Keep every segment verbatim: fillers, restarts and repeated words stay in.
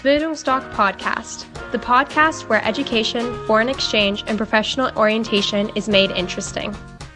Bildungsdoc Podcast, the podcast where education, foreign exchange, and professional orientation is made interesting.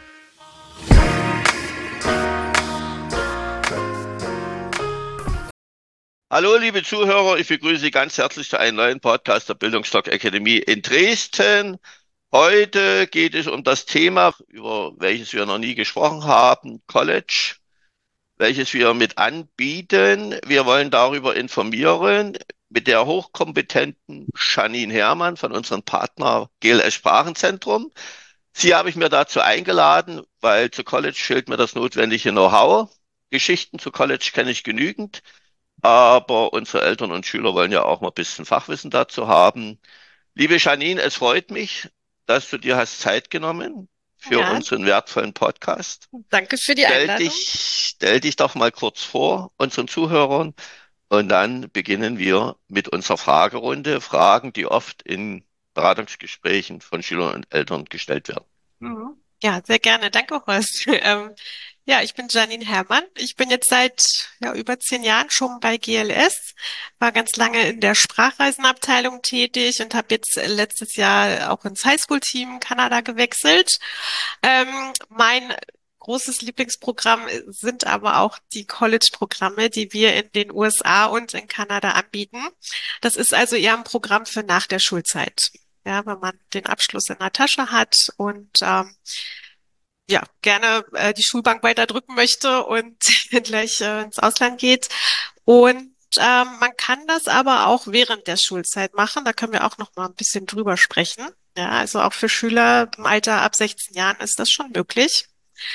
Hallo liebe Zuhörer, ich begrüße Sie ganz herzlich zu einem neuen Podcast der Bildungsdoc Akademie in Dresden. Heute geht es um das Thema, über welches wir noch nie gesprochen haben, College, welches wir mit anbieten. Wir wollen darüber informieren mit der hochkompetenten Janine Herrmann von unserem Partner G L S Sprachenzentrum. Sie habe ich mir dazu eingeladen, weil zu College fehlt mir das notwendige Know-how. Geschichten zu College kenne ich genügend, aber unsere Eltern und Schüler wollen ja auch mal ein bisschen Fachwissen dazu haben. Liebe Janine, es freut mich, dass du dir hast Zeit genommen für Ja, unseren wertvollen Podcast. danke für die Stell Einladung. dich, stell dich doch mal kurz vor, unseren Zuhörern, und dann beginnen wir mit unserer Fragerunde. Fragen, die oft in Beratungsgesprächen von Schülern und Eltern gestellt werden. Mhm. Ja, sehr gerne. Danke, Horst. Ähm, ja, ich bin Janine Herrmann. Ich bin jetzt seit ja, über zehn Jahren schon bei G L S, war ganz lange in der Sprachreisenabteilung tätig und habe jetzt letztes Jahr auch ins Highschool-Team Kanada gewechselt. Ähm, mein großes Lieblingsprogramm sind aber auch die College-Programme, die wir in den U S A und in Kanada anbieten. Das ist also eher ein Programm für nach der Schulzeit. Ja, wenn man den Abschluss in der Tasche hat und ähm, ja, gerne äh, die Schulbank weiter drücken möchte und gleich äh, ins Ausland geht. Und ähm, man kann das aber auch während der Schulzeit machen. Da können wir auch noch mal ein bisschen drüber sprechen. Ja, also auch für Schüler im Alter ab sechzehn Jahren ist das schon möglich.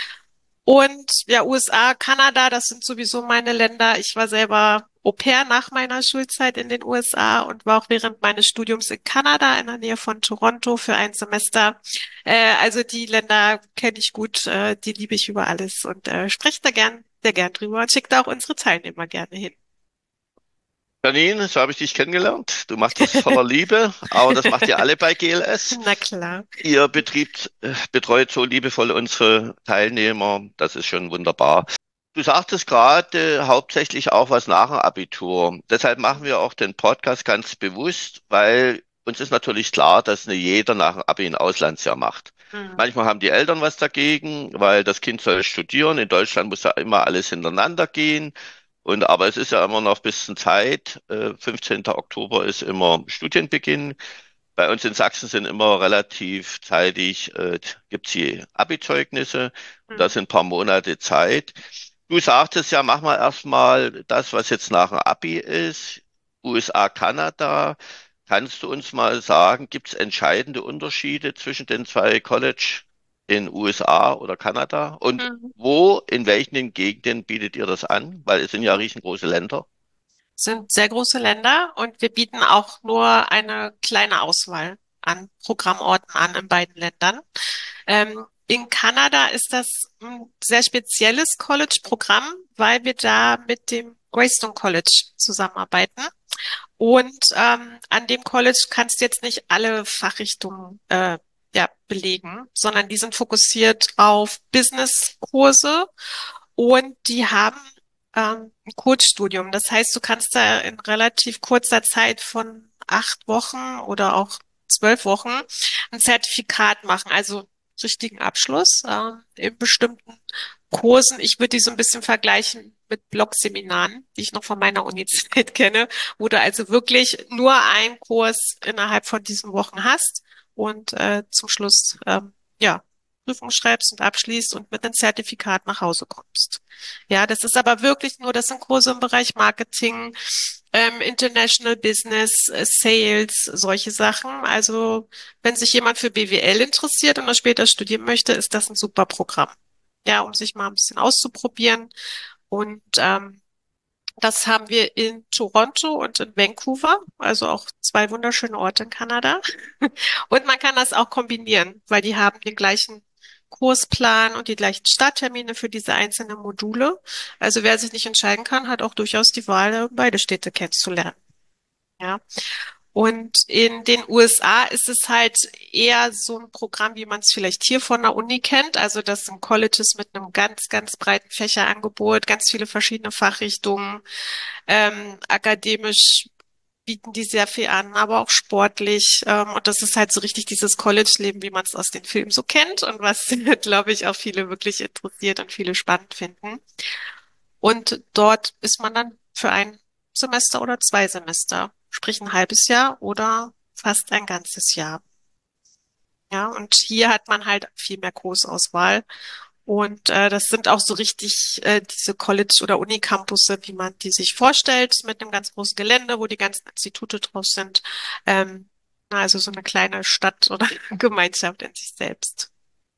Und ja, U S A, Kanada, das sind sowieso meine Länder. Ich war selber Au-pair nach meiner Schulzeit in den U S A und war auch während meines Studiums in Kanada in der Nähe von Toronto für ein Semester. Äh, also die Länder kenne ich gut, äh, die liebe ich über alles und äh, spreche da gern, sehr gern drüber und schicke da auch unsere Teilnehmer gerne hin. Janine, so habe ich dich kennengelernt. Du machst das voller Liebe, aber das macht ihr alle bei G L S. Na klar. Ihr Betrieb äh, betreut so liebevoll unsere Teilnehmer. Das ist schon wunderbar. Du sagtest gerade hauptsächlich auch was nach dem Abitur. Deshalb machen wir auch den Podcast ganz bewusst, weil uns ist natürlich klar, dass nicht jeder nach dem Abi ein Auslandsjahr macht. Mhm. Manchmal haben die Eltern was dagegen, weil das Kind soll studieren. In Deutschland muss ja immer alles hintereinander gehen. Und aber es ist ja immer noch ein bisschen Zeit. Äh, fünfzehnten Oktober ist immer Studienbeginn. Bei uns in Sachsen sind immer relativ zeitig, äh, gibt's die Abi-Zeugnisse. Und das Mhm. sind ein paar Monate Zeit. Du sagtest ja, mach mal erstmal das, was jetzt nach dem Abi ist. U S A, Kanada. Kannst du uns mal sagen, gibt es entscheidende Unterschiede zwischen den zwei College in U S A oder Kanada? Und Mhm. wo, in welchen Gegenden bietet ihr das an? Weil es sind ja riesengroße Länder. Sind sehr große Länder und wir bieten auch nur eine kleine Auswahl an Programmorten an in beiden Ländern. Ähm, in Kanada ist das ein sehr spezielles College-Programm, weil wir da mit dem Greystone College zusammenarbeiten. Und ähm, an dem College kannst du jetzt nicht alle Fachrichtungen äh, ja, belegen, sondern die sind fokussiert auf Business-Kurse und die haben ähm, ein Kurzstudium. Das heißt, du kannst da in relativ kurzer Zeit von acht Wochen oder auch zwölf Wochen ein Zertifikat machen, also richtigen Abschluss ähm, in bestimmten Kursen. Ich würde die so ein bisschen vergleichen mit Blogseminaren, die ich noch von meiner Uni-Zeit kenne, wo du also wirklich nur einen Kurs innerhalb von diesen Wochen hast und äh, zum Schluss ähm, ja Prüfung schreibst und abschließt und mit einem Zertifikat nach Hause kommst. Ja, das ist aber wirklich nur, das sind Kurse im Bereich Marketing, ähm, International Business, äh, Sales, solche Sachen. Also wenn sich jemand für B W L interessiert und das später studieren möchte, ist das ein super Programm. Ja, um sich mal ein bisschen auszuprobieren. Und ähm, das haben wir in Toronto und in Vancouver, also auch zwei wunderschöne Orte in Kanada. Und man kann das auch kombinieren, weil die haben den gleichen Kursplan und die gleichen Starttermine für diese einzelnen Module. Also wer sich nicht entscheiden kann, hat auch durchaus die Wahl, beide Städte kennenzulernen. Ja. Und in den U S A ist es halt eher so ein Programm, wie man es vielleicht hier von der Uni kennt. Also das sind Colleges mit einem ganz, ganz breiten Fächerangebot, ganz viele verschiedene Fachrichtungen, ähm, akademisch bieten die sehr viel an, aber auch sportlich. Ähm, und das ist halt so richtig dieses College-Leben, wie man es aus den Filmen so kennt und was, glaube ich, auch viele wirklich interessiert und viele spannend finden. Und dort ist man dann für ein Semester oder zwei Semester, sprich ein halbes Jahr oder fast ein ganzes Jahr. Ja, und hier hat man halt viel mehr Kursauswahl. Und äh, das sind auch so richtig äh, diese College- oder Unicampusse, wie man die sich vorstellt, mit einem ganz großen Gelände, wo die ganzen Institute drauf sind. Ähm, also so eine kleine Stadt oder Gemeinschaft in sich selbst.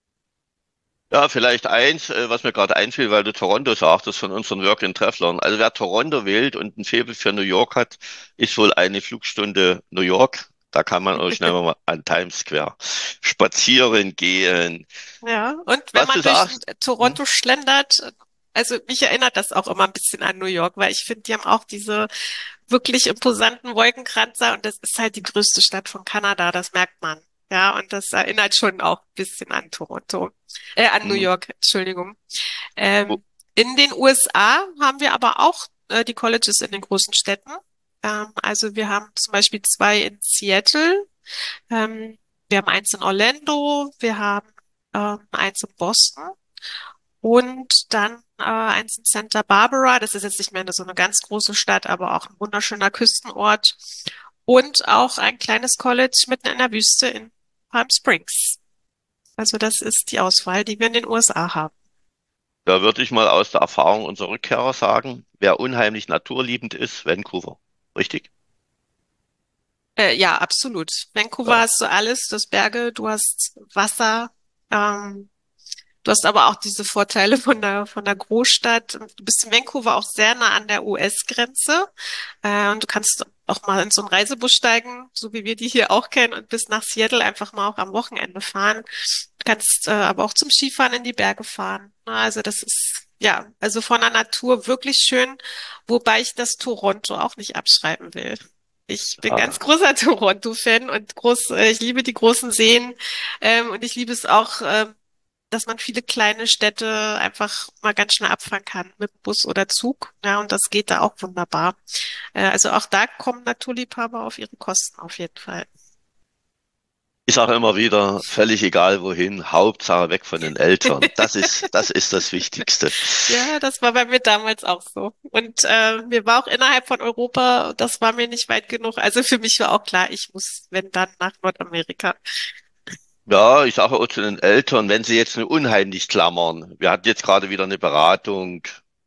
Ja, vielleicht eins, äh, was mir gerade einfiel, weil du Toronto sagtest von unseren Work-and-Travelern. Also wer Toronto wählt und ein Faible für New York hat, ist wohl eine Flugstunde New York. Da kann man auch schnell mal an Times Square spazieren gehen. Ja, und wenn Was man du durch sagst, hm? Toronto schlendert, also mich erinnert das auch immer ein bisschen an New York, weil ich finde, die haben auch diese wirklich imposanten Wolkenkratzer und das ist halt die größte Stadt von Kanada, das merkt man. Ja, und das erinnert schon auch ein bisschen an Toronto, äh, an New Hm. York, Entschuldigung. Wo- Ähm, in den U S A haben wir aber auch äh, die Colleges in den großen Städten. Ähm, also wir haben zum Beispiel zwei in Seattle, ähm, wir haben eins in Orlando, wir haben ähm, eins in Boston. Und dann äh, eins in Santa Barbara. Das ist jetzt nicht mehr so eine ganz große Stadt, aber auch ein wunderschöner Küstenort. Und auch ein kleines College mitten in der Wüste in Palm Springs. Also das ist die Auswahl, die wir in den U S A haben. Da würde ich mal aus der Erfahrung unserer Rückkehrer sagen, wer unheimlich naturliebend ist, Vancouver. Richtig? Äh, ja, absolut. Vancouver Ja. hast du alles, du hast Berge, du hast Wasser, ähm, du hast aber auch diese Vorteile von der, von der Großstadt. Du bist in Vancouver auch sehr nah an der U S-Grenze. Äh, und du kannst auch mal in so einen Reisebus steigen, so wie wir die hier auch kennen, und bis nach Seattle einfach mal auch am Wochenende fahren. Du kannst äh, aber auch zum Skifahren in die Berge fahren. Na, also das ist, ja, also von der Natur wirklich schön, wobei ich das Toronto auch nicht abschreiben will. Ich bin ganz Ja. großer Toronto-Fan und groß, äh, ich liebe die großen Seen, ähm, und ich liebe es auch, ähm, dass man viele kleine Städte einfach mal ganz schnell abfahren kann mit Bus oder Zug. Ja, und das geht da auch wunderbar. Äh, also auch da kommen Naturliebhaber auf ihre Kosten auf jeden Fall. Ich sage immer wieder, völlig egal wohin, Hauptsache weg von den Eltern. Das ist, das ist das Wichtigste. Ja, das war bei mir damals auch so. Und äh, mir war auch innerhalb von Europa, das war mir nicht weit genug. Also für mich war auch klar, ich muss, wenn dann, nach Nordamerika. Ja, ich sage auch zu den Eltern, wenn sie jetzt nur unheimlich klammern. Wir hatten jetzt gerade wieder eine Beratung,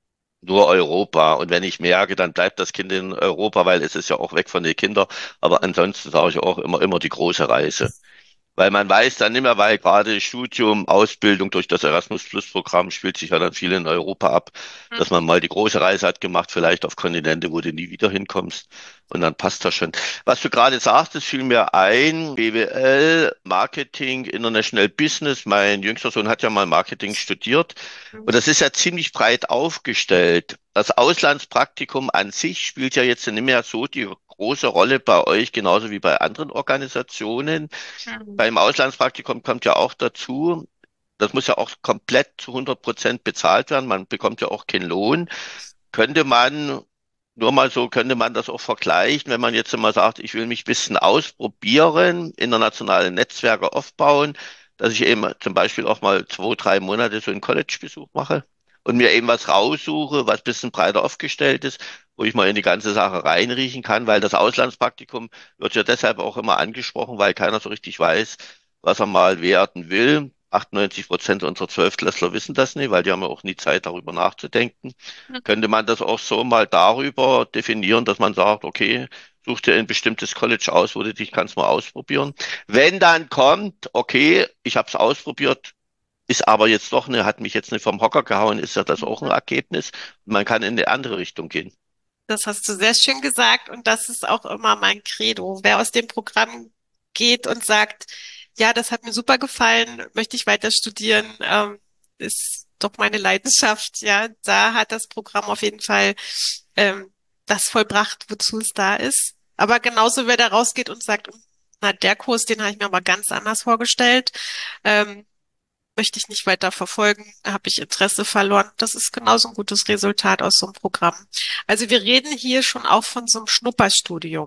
nur Europa. Und wenn ich merke, dann bleibt das Kind in Europa, weil es ist ja auch weg von den Kindern. Aber ansonsten sage ich auch immer, immer die große Reise. Weil man weiß dann nicht mehr, weil gerade Studium, Ausbildung durch das Erasmus-Plus-Programm spielt sich ja dann viel in Europa ab, dass man mal die große Reise hat gemacht, vielleicht auf Kontinente, wo du nie wieder hinkommst. Und dann passt das schon. Was du gerade sagtest, fiel mir ein, B W L, Marketing, International Business. Mein jüngster Sohn hat ja mal Marketing studiert. Und das ist ja ziemlich breit aufgestellt. Das Auslandspraktikum an sich spielt ja jetzt nicht mehr so die große Rolle bei euch, genauso wie bei anderen Organisationen. Mhm. Beim Auslandspraktikum kommt ja auch dazu, das muss ja auch komplett zu hundert Prozent bezahlt werden. Man bekommt ja auch keinen Lohn. Könnte man, nur mal so, könnte man das auch vergleichen, wenn man jetzt mal sagt, ich will mich ein bisschen ausprobieren, internationale Netzwerke aufbauen, dass ich eben zum Beispiel auch mal zwei, drei Monate so einen College-Besuch mache und mir eben was raussuche, was ein bisschen breiter aufgestellt ist, wo ich mal in die ganze Sache reinriechen kann, weil das Auslandspraktikum wird ja deshalb auch immer angesprochen, weil keiner so richtig weiß, was er mal werden will. achtundneunzig Prozent unserer Zwölftklässler wissen das nicht, weil die haben ja auch nie Zeit, darüber nachzudenken. Könnte man das auch so mal darüber definieren, dass man sagt, okay, such dir ein bestimmtes College aus, wo du dich kannst mal ausprobieren. Wenn dann kommt, okay, ich habe es ausprobiert, ist aber jetzt doch eine, hat mich jetzt nicht vom Hocker gehauen, ist ja das auch ein Mhm. Ergebnis. Man kann in eine andere Richtung gehen. Das hast du sehr schön gesagt und das ist auch immer mein Credo. Wer aus dem Programm geht und sagt, ja, das hat mir super gefallen, möchte ich weiter studieren, ähm, ist doch meine Leidenschaft. Ja, da hat das Programm auf jeden Fall ähm, das vollbracht, wozu es da ist. Aber genauso, wer da rausgeht und sagt, na, der Kurs, den habe ich mir aber ganz anders vorgestellt. Ähm, möchte ich nicht weiter verfolgen, habe ich Interesse verloren. Das ist genauso ein gutes Resultat aus so einem Programm. Also wir reden hier schon auch von so einem Schnupperstudium.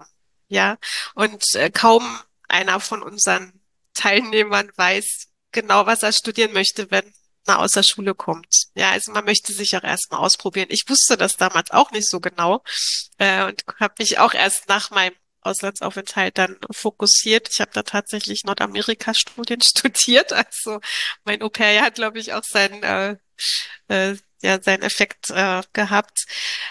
Ja, und äh, kaum einer von unseren Teilnehmern weiß genau, was er studieren möchte, wenn er aus der Schule kommt. Ja, also man möchte sich auch erstmal ausprobieren. Ich wusste das damals auch nicht so genau äh, und habe mich auch erst nach meinem Auslandsaufenthalt dann fokussiert. Ich habe da tatsächlich Nordamerika-Studien studiert. Also mein Au-pair hat, glaube ich, auch seinen, äh, äh, ja, seinen Effekt äh, gehabt.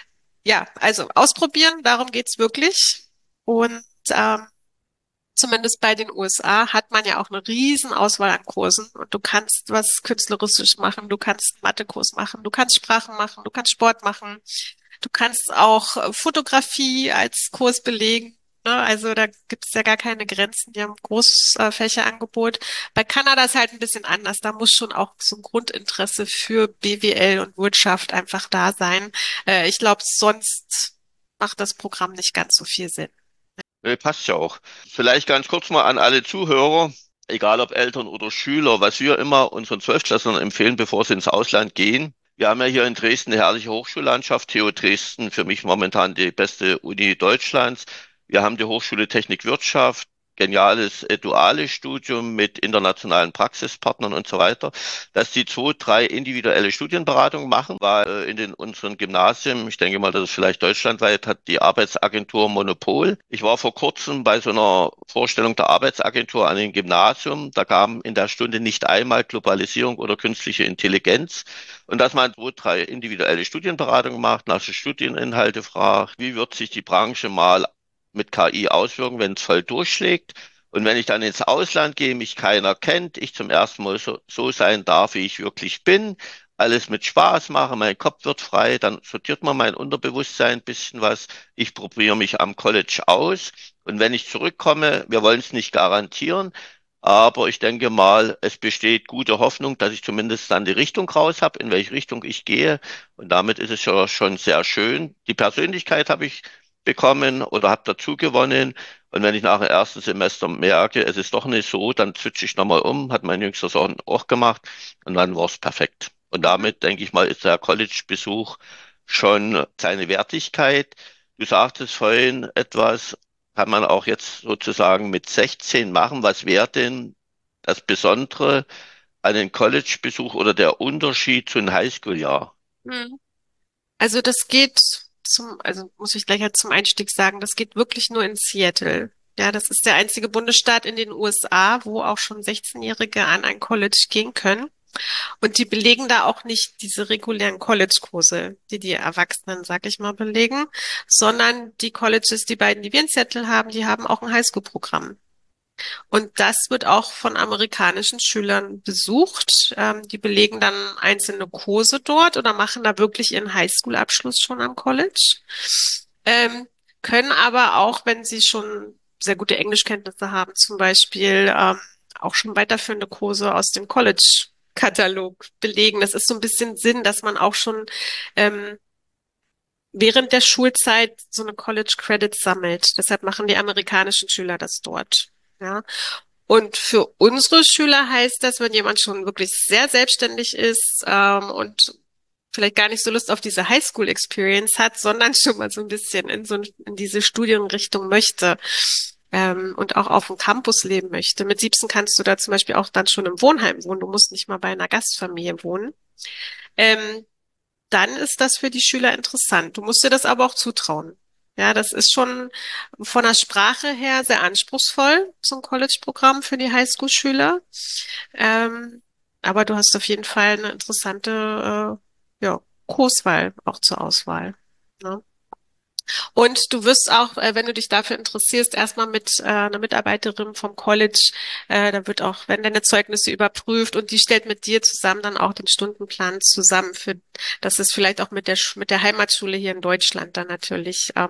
Ja, also ausprobieren, darum geht's wirklich. Und ähm, zumindest bei den U S A hat man ja auch eine riesen Auswahl an Kursen. Und du kannst was Künstlerisches machen, du kannst einen Mathekurs machen, du kannst Sprachen machen, du kannst Sport machen. Du kannst auch äh, Fotografie als Kurs belegen. Ne? Also da gibt es ja gar keine Grenzen. Die haben Großfächerangebot. Bei Kanada ist halt ein bisschen anders. Da muss schon auch so ein Grundinteresse für B W L und Wirtschaft einfach da sein. Äh, ich glaube, sonst macht das Programm nicht ganz so viel Sinn. Nee, passt ja auch. Vielleicht ganz kurz mal an alle Zuhörer, egal ob Eltern oder Schüler, was wir immer unseren Zwölftklässlern empfehlen, bevor sie ins Ausland gehen. Wir haben ja hier in Dresden eine herrliche Hochschullandschaft. T U Dresden, für mich momentan die beste Uni Deutschlands. Wir haben die Hochschule Technik Wirtschaft, geniales äh, duales Studium mit internationalen Praxispartnern und so weiter, dass die zwei, drei individuelle Studienberatungen machen, weil äh, in den unseren Gymnasien, ich denke mal, das ist vielleicht deutschlandweit, hat die Arbeitsagentur Monopol. Ich war vor kurzem bei so einer Vorstellung der Arbeitsagentur an dem Gymnasium. Da kam in der Stunde nicht einmal Globalisierung oder künstliche Intelligenz. Und dass man zwei, drei individuelle Studienberatungen macht, nach den Studieninhalte fragt, wie wird sich die Branche mal mit K I auswirken, wenn es voll durchschlägt. Und wenn ich dann ins Ausland gehe, mich keiner kennt, ich zum ersten Mal so, so sein darf, wie ich wirklich bin, alles mit Spaß mache, mein Kopf wird frei, dann sortiert man mein Unterbewusstsein ein bisschen was. Ich probiere mich am College aus. Und wenn ich zurückkomme, wir wollen es nicht garantieren, aber ich denke mal, es besteht gute Hoffnung, dass ich zumindest dann die Richtung raus habe, in welche Richtung ich gehe. Und damit ist es ja schon sehr schön. Die Persönlichkeit habe ich bekommen oder habe dazu gewonnen. Und wenn ich nach dem ersten Semester merke, es ist doch nicht so, dann switche ich nochmal um, hat mein jüngster Sohn auch gemacht und dann war es perfekt. Und damit, denke ich mal, ist der College-Besuch schon seine Wertigkeit. Du sagtest vorhin etwas, kann man auch jetzt sozusagen mit sechzehn machen. Was wäre denn das Besondere an den College-Besuch oder der Unterschied zu einem Highschool-Jahr? Hm. Also das geht zum, also muss ich gleich halt zum Einstieg sagen, das geht wirklich nur in Seattle. Ja, das ist der einzige Bundesstaat in den U S A, wo auch schon sechzehn-Jährige an ein College gehen können. Und die belegen da auch nicht diese regulären College-Kurse, die die Erwachsenen, sag ich mal, belegen, sondern die Colleges, die beiden, die wir in Seattle haben, die haben auch ein Highschool-Programm. Und das wird auch von amerikanischen Schülern besucht. Ähm, die belegen dann einzelne Kurse dort oder machen da wirklich ihren Highschool-Abschluss schon am College. Ähm, können aber auch, wenn sie schon sehr gute Englischkenntnisse haben, zum Beispiel ähm, auch schon weiterführende Kurse aus dem College-Katalog belegen. Das ist so ein bisschen Sinn, dass man auch schon ähm, während der Schulzeit so eine College Credits sammelt. Deshalb machen die amerikanischen Schüler das dort. Ja. Und für unsere Schüler heißt das, wenn jemand schon wirklich sehr selbstständig ist ähm, und vielleicht gar nicht so Lust auf diese Highschool-Experience hat, sondern schon mal so ein bisschen in so in diese Studienrichtung möchte ähm, und auch auf dem Campus leben möchte. Mit siebzehn kannst du da zum Beispiel auch dann schon im Wohnheim wohnen. Du musst nicht mal bei einer Gastfamilie wohnen. Ähm, dann ist das für die Schüler interessant. Du musst dir das aber auch zutrauen. Ja, das ist schon von der Sprache her sehr anspruchsvoll, so ein College-Programm für die Highschool-Schüler. Ähm, aber du hast auf jeden Fall eine interessante, äh, ja, Kurswahl auch zur Auswahl. Ne? Und du wirst auch, äh, wenn du dich dafür interessierst, erstmal mit äh, einer Mitarbeiterin vom College, äh, da wird auch, werden deine Zeugnisse überprüft und die stellt mit dir zusammen dann auch den Stundenplan zusammen für, dass es vielleicht auch mit der Sch- mit der Heimatschule hier in Deutschland dann natürlich ähm,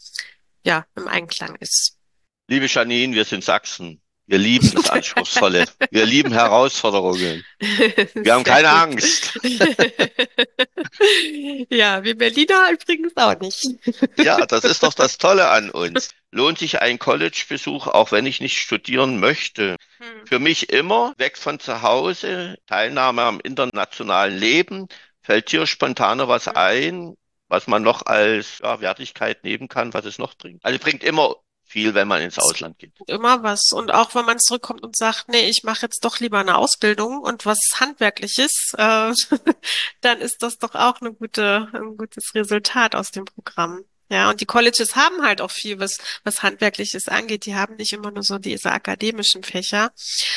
ja im Einklang ist. Liebe Janine, wir sind Sachsen. Wir lieben das Anspruchsvolle. Wir lieben Herausforderungen. Wir haben Sehr keine gut. Angst. Ja, wir Berliner übrigens auch nicht. Ja, das ist doch das Tolle an uns. Lohnt sich ein College-Besuch, auch wenn ich nicht studieren möchte? Hm. Für mich immer weg von zu Hause, Teilnahme am internationalen Leben. Fällt dir spontaner was ein, was man noch als ja, Wertigkeit nehmen kann, was es noch bringt? Also bringt immer viel, wenn man ins Ausland geht. Immer was. Und auch wenn man zurückkommt und sagt, nee, ich mache jetzt doch lieber eine Ausbildung und was Handwerkliches, äh, dann ist das doch auch eine gute, ein gutes Resultat aus dem Programm. Ja, und die Colleges haben halt auch viel, was, was Handwerkliches angeht. Die haben nicht immer nur so diese akademischen Fächer.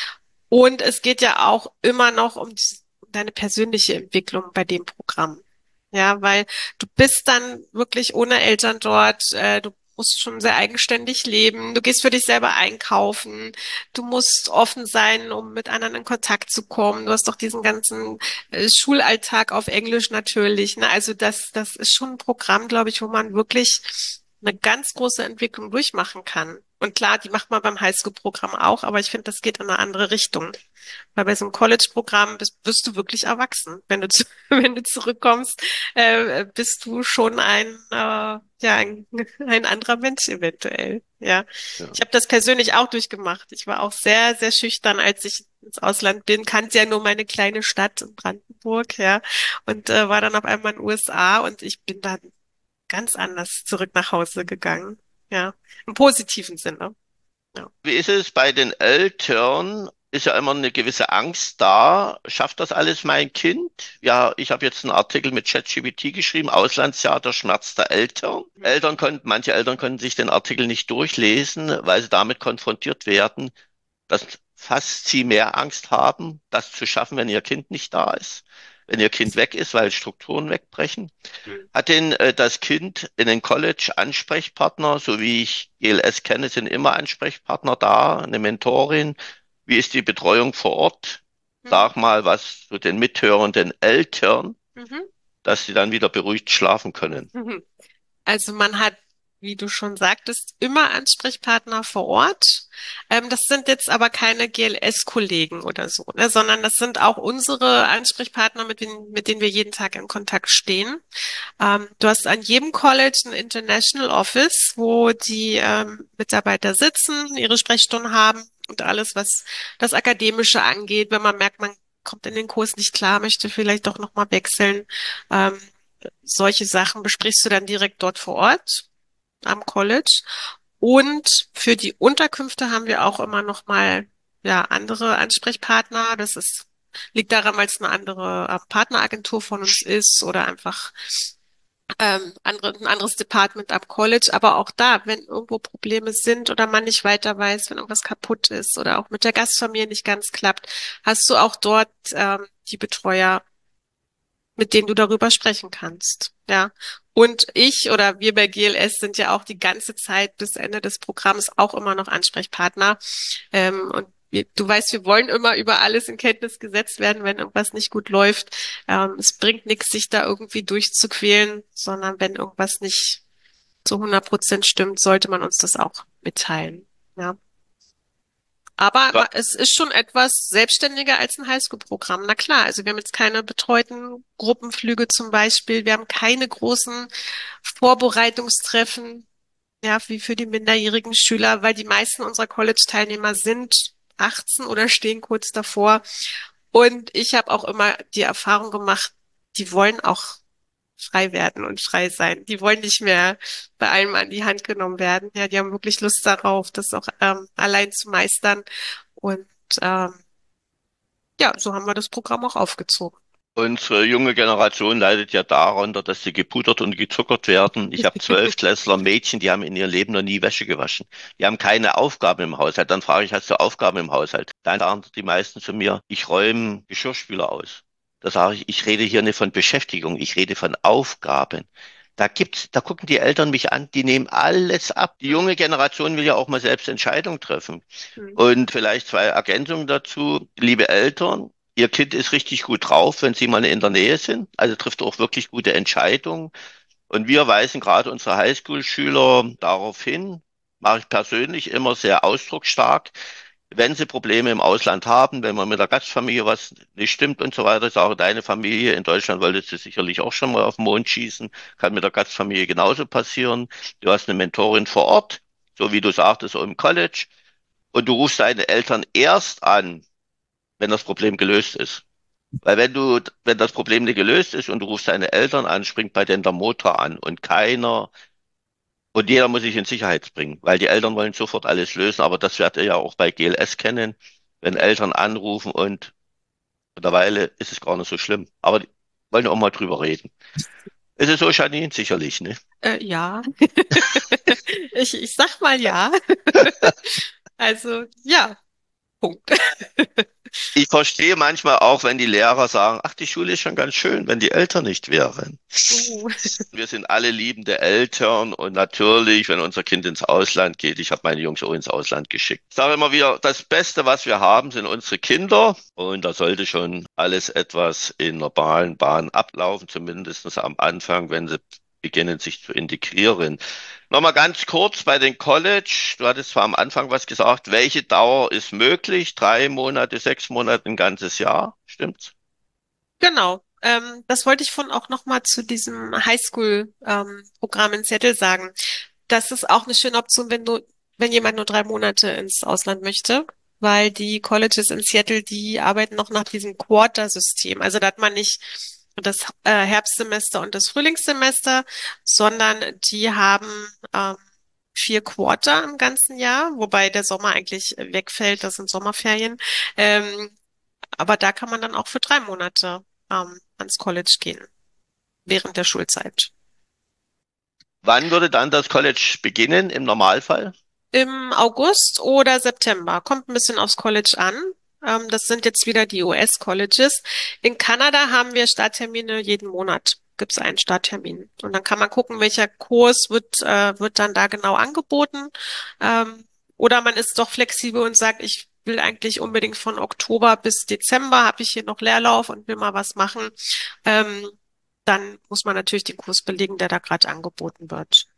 Und es geht ja auch immer noch um die- um deine persönliche Entwicklung bei dem Programm. Ja, weil du bist dann wirklich ohne Eltern dort, äh, du musst schon sehr eigenständig leben, du gehst für dich selber einkaufen, du musst offen sein, um mit anderen in Kontakt zu kommen. Du hast doch diesen ganzen äh, Schulalltag auf Englisch natürlich, ne? Also das, das ist schon ein Programm, glaube ich, wo man wirklich eine ganz große Entwicklung durchmachen kann. Und klar, die macht man beim Highschool-Programm auch, aber ich finde, das geht in eine andere Richtung. Weil bei so einem College-Programm bist, bist du wirklich erwachsen. Wenn du, zu, wenn du zurückkommst, äh, bist du schon ein, äh, ja, ein, ein anderer Mensch eventuell. Ja. Ja. Ich habe das persönlich auch durchgemacht. Ich war auch sehr, sehr schüchtern, als ich ins Ausland bin, kannte ja nur meine kleine Stadt in Brandenburg, ja, und äh, war dann auf einmal in den U S A und ich bin dann ganz anders zurück nach Hause gegangen. Ja, im positiven Sinne. Ja. Wie ist es bei den Eltern? Ist ja immer eine gewisse Angst da. Schafft das alles mein Kind? Ja, ich habe jetzt einen Artikel mit ChatGPT geschrieben, Auslandsjahr, der Schmerz der Eltern. Eltern konnten, manche Eltern konnten sich den Artikel nicht durchlesen, weil sie damit konfrontiert werden, dass fast sie mehr Angst haben, das zu schaffen, wenn ihr Kind nicht da ist, wenn ihr Kind weg ist, weil Strukturen wegbrechen. Hat denn äh, das Kind in den College Ansprechpartner, so wie ich G L S kenne, sind immer Ansprechpartner da, eine Mentorin? Wie ist die Betreuung vor Ort? Mhm. Sag mal was zu den mithörenden Eltern, Mhm. dass sie dann wieder beruhigt schlafen können. Mhm. Also man hat, wie du schon sagtest, immer Ansprechpartner vor Ort. Ähm, das sind jetzt aber keine G L S-Kollegen oder so, ne, sondern das sind auch unsere Ansprechpartner, mit denen, mit denen wir jeden Tag in Kontakt stehen. Ähm, du hast an jedem College ein International Office, wo die ähm, Mitarbeiter sitzen, ihre Sprechstunden haben und alles, was das Akademische angeht. Wenn man merkt, man kommt in den Kurs nicht klar, möchte vielleicht doch nochmal wechseln. Ähm, solche Sachen besprichst du dann direkt dort vor Ort am College. Und für die Unterkünfte haben wir auch immer noch mal ja andere Ansprechpartner. Das ist liegt daran, weil es eine andere äh, Partneragentur von uns ist oder einfach ähm, andere, ein anderes Department am College. Aber auch da, wenn irgendwo Probleme sind oder man nicht weiter weiß, wenn irgendwas kaputt ist oder auch mit der Gastfamilie nicht ganz klappt, hast du auch dort ähm, die Betreuer, mit denen du darüber sprechen kannst. Ja. Und ich oder wir bei G L S sind ja auch die ganze Zeit bis Ende des Programms auch immer noch Ansprechpartner. Ähm, und wir, du weißt, wir wollen immer über alles in Kenntnis gesetzt werden, wenn irgendwas nicht gut läuft. Ähm, es bringt nichts, sich da irgendwie durchzuquälen, sondern wenn irgendwas nicht zu hundert Prozent stimmt, sollte man uns das auch mitteilen. Ja. Aber ma- es ist schon etwas selbstständiger als ein Highschool-Programm. Na klar, also wir haben jetzt keine betreuten Gruppenflüge zum Beispiel. Wir haben keine großen Vorbereitungstreffen, ja, wie für die minderjährigen Schüler, weil die meisten unserer College-Teilnehmer sind achtzehn oder stehen kurz davor. Und ich habe auch immer die Erfahrung gemacht, die wollen auch frei werden und frei sein. Die wollen nicht mehr bei allem an die Hand genommen werden. Ja, die haben wirklich Lust darauf, das auch ähm, allein zu meistern. Und ähm, ja, so haben wir das Programm auch aufgezogen. Unsere junge Generation leidet ja darunter, dass sie gepudert und gezuckert werden. Ich habe Zwölftklässler Mädchen, die haben in ihr Leben noch nie Wäsche gewaschen. Die haben keine Aufgaben im Haushalt. Dann frage ich, hast du Aufgaben im Haushalt? Dann sagen die meisten zu mir, ich räume Geschirrspüler aus. Da sage ich, ich rede hier nicht von Beschäftigung, ich rede von Aufgaben. Da gibt's, da gucken die Eltern mich an, die nehmen alles ab. Die junge Generation will ja auch mal selbst Entscheidungen treffen. Hm. Und vielleicht zwei Ergänzungen dazu. Liebe Eltern, Ihr Kind ist richtig gut drauf, wenn Sie mal in der Nähe sind. Also trifft auch wirklich gute Entscheidungen. Und wir weisen gerade unsere Highschool-Schüler darauf hin, mache ich persönlich immer sehr ausdrucksstark, wenn sie Probleme im Ausland haben, wenn man mit der Gastfamilie was nicht stimmt und so weiter, ich sage, deine Familie in Deutschland wolltest du sicherlich auch schon mal auf den Mond schießen, kann mit der Gastfamilie genauso passieren. Du hast eine Mentorin vor Ort, so wie du sagtest, so im College, und du rufst deine Eltern erst an, wenn das Problem gelöst ist. Weil wenn du, wenn das Problem nicht gelöst ist und du rufst deine Eltern an, springt bei denen der Motor an und keiner Und jeder muss sich in Sicherheit bringen, weil die Eltern wollen sofort alles lösen. Aber das werdet ihr ja auch bei G L S kennen, wenn Eltern anrufen und mittlerweile ist es gar nicht so schlimm. Aber die wollen auch mal drüber reden. Ist es so, Janine? Sicherlich, ne? Äh, ja, ich, ich sag mal ja. Also ja, Punkt. Ich verstehe manchmal auch, wenn die Lehrer sagen, ach, die Schule ist schon ganz schön, wenn die Eltern nicht wären. Uh. Wir sind alle liebende Eltern und natürlich, wenn unser Kind ins Ausland geht, ich habe meine Jungs auch ins Ausland geschickt. Ich sage immer wieder, das Beste, was wir haben, sind unsere Kinder und da sollte schon alles etwas in normalen Bahnen ablaufen, zumindest am Anfang, wenn sie beginnen, sich zu integrieren. Nochmal ganz kurz bei den College. Du hattest zwar am Anfang was gesagt. Welche Dauer ist möglich? Drei Monate, sechs Monate, ein ganzes Jahr? Stimmt's? Genau. Ähm, das wollte ich von auch nochmal zu diesem Highschool-Programm in Seattle sagen. Das ist auch eine schöne Option, wenn du, wenn jemand nur drei Monate ins Ausland möchte, weil die Colleges in Seattle, die arbeiten noch nach diesem Quarter-System. Also da hat man nicht das äh, Herbstsemester und das Frühlingssemester, sondern die haben ähm, vier Quarter im ganzen Jahr, wobei der Sommer eigentlich wegfällt, das sind Sommerferien. Ähm, aber da kann man dann auch für drei Monate ähm, ans College gehen, während der Schulzeit. Wann würde dann das College beginnen im Normalfall? Im August oder September. Kommt ein bisschen aufs College an. Ähm, das sind jetzt wieder die U S-Colleges. In Kanada haben wir Starttermine jeden Monat. Gibt es einen Starttermin. Und dann kann man gucken, welcher Kurs wird, äh, wird dann da genau angeboten. Ähm, oder man ist doch flexibel und sagt, ich will eigentlich unbedingt von Oktober bis Dezember, habe ich hier noch Leerlauf und will mal was machen. Ähm, dann muss man natürlich den Kurs belegen, der da gerade angeboten wird.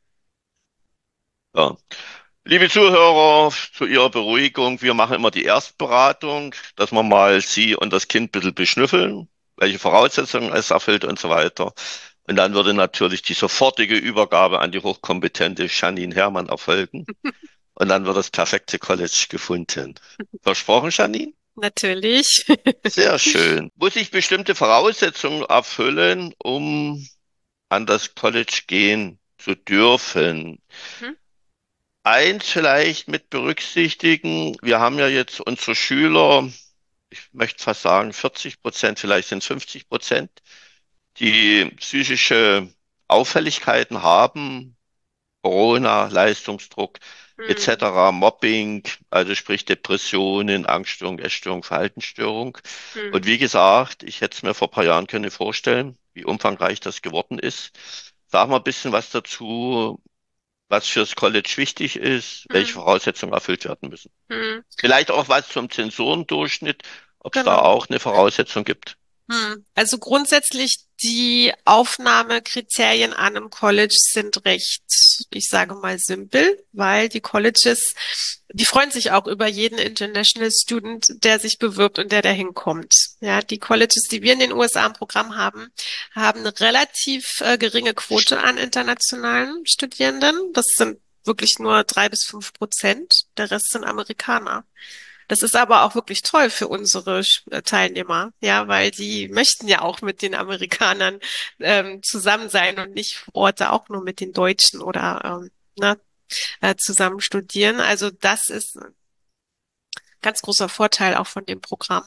Ja. Liebe Zuhörer, zu Ihrer Beruhigung, wir machen immer die Erstberatung, dass wir mal Sie und das Kind ein bisschen beschnüffeln, welche Voraussetzungen es erfüllt und so weiter. Und dann würde natürlich die sofortige Übergabe an die hochkompetente Janine Herrmann erfolgen. Und dann wird das perfekte College gefunden. Versprochen, Janine? Natürlich. Sehr schön. Muss ich bestimmte Voraussetzungen erfüllen, um an das College gehen zu dürfen? Mhm. Eins vielleicht mit berücksichtigen, wir haben ja jetzt unsere Schüler, ich möchte fast sagen vierzig Prozent, vielleicht sind es fünfzig Prozent, die psychische Auffälligkeiten haben, Corona, Leistungsdruck et Hm, cetera, Mobbing, also sprich Depressionen, Angststörung, Essstörung, Verhaltensstörung. Und hm, wie gesagt, ich hätte es mir vor ein paar Jahren können vorstellen, wie umfangreich das geworden ist. Sag mal ein bisschen was dazu, was fürs College wichtig ist, welche hm, Voraussetzungen erfüllt werden müssen. hm, Vielleicht auch was zum Zensurendurchschnitt, ob es da genau. auch eine Voraussetzung gibt. Hm. Also grundsätzlich die Aufnahmekriterien an einem College sind recht, ich sage mal, simpel, weil die Colleges, die freuen sich auch über jeden International Student, der sich bewirbt und der da hinkommt. Ja, die Colleges, die wir in den U S A im Programm haben, haben eine relativ äh, geringe Quote an internationalen Studierenden. Das sind wirklich nur drei bis fünf Prozent. Der Rest sind Amerikaner. Das ist aber auch wirklich toll für unsere Sch- Teilnehmer, ja, weil die möchten ja auch mit den Amerikanern ähm, zusammen sein und nicht vor Ort da auch nur mit den Deutschen oder ähm, ne, äh, zusammen studieren. Also das ist ein ganz großer Vorteil auch von dem Programm.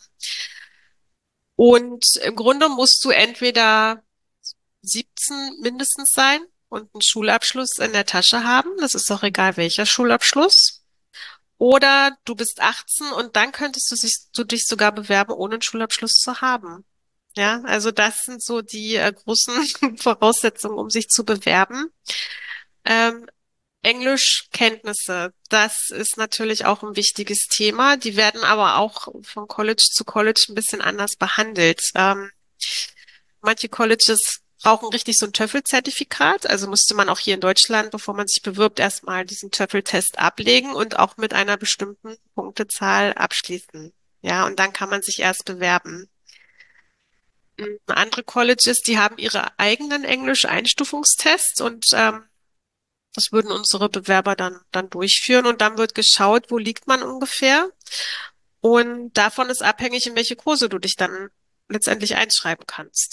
Und im Grunde musst du entweder siebzehn mindestens sein und einen Schulabschluss in der Tasche haben. Das ist auch egal, welcher Schulabschluss. Oder du bist achtzehn und dann könntest du, sich, du dich sogar bewerben, ohne einen Schulabschluss zu haben. Ja, also das sind so die äh, großen Voraussetzungen, um sich zu bewerben. Ähm, Englischkenntnisse, das ist natürlich auch ein wichtiges Thema. Die werden aber auch von College zu College ein bisschen anders behandelt. Ähm, manche Colleges brauchen richtig so ein TOEFL-Zertifikat. Also musste man auch hier in Deutschland, bevor man sich bewirbt, erstmal diesen TOEFL-Test ablegen und auch mit einer bestimmten Punktezahl abschließen. Ja, und dann kann man sich erst bewerben. Mhm. Andere Colleges, die haben ihre eigenen Englisch-Einstufungstests und ähm, das würden unsere Bewerber dann, dann durchführen und dann wird geschaut, wo liegt man ungefähr. Und davon ist abhängig, in welche Kurse du dich dann letztendlich einschreiben kannst.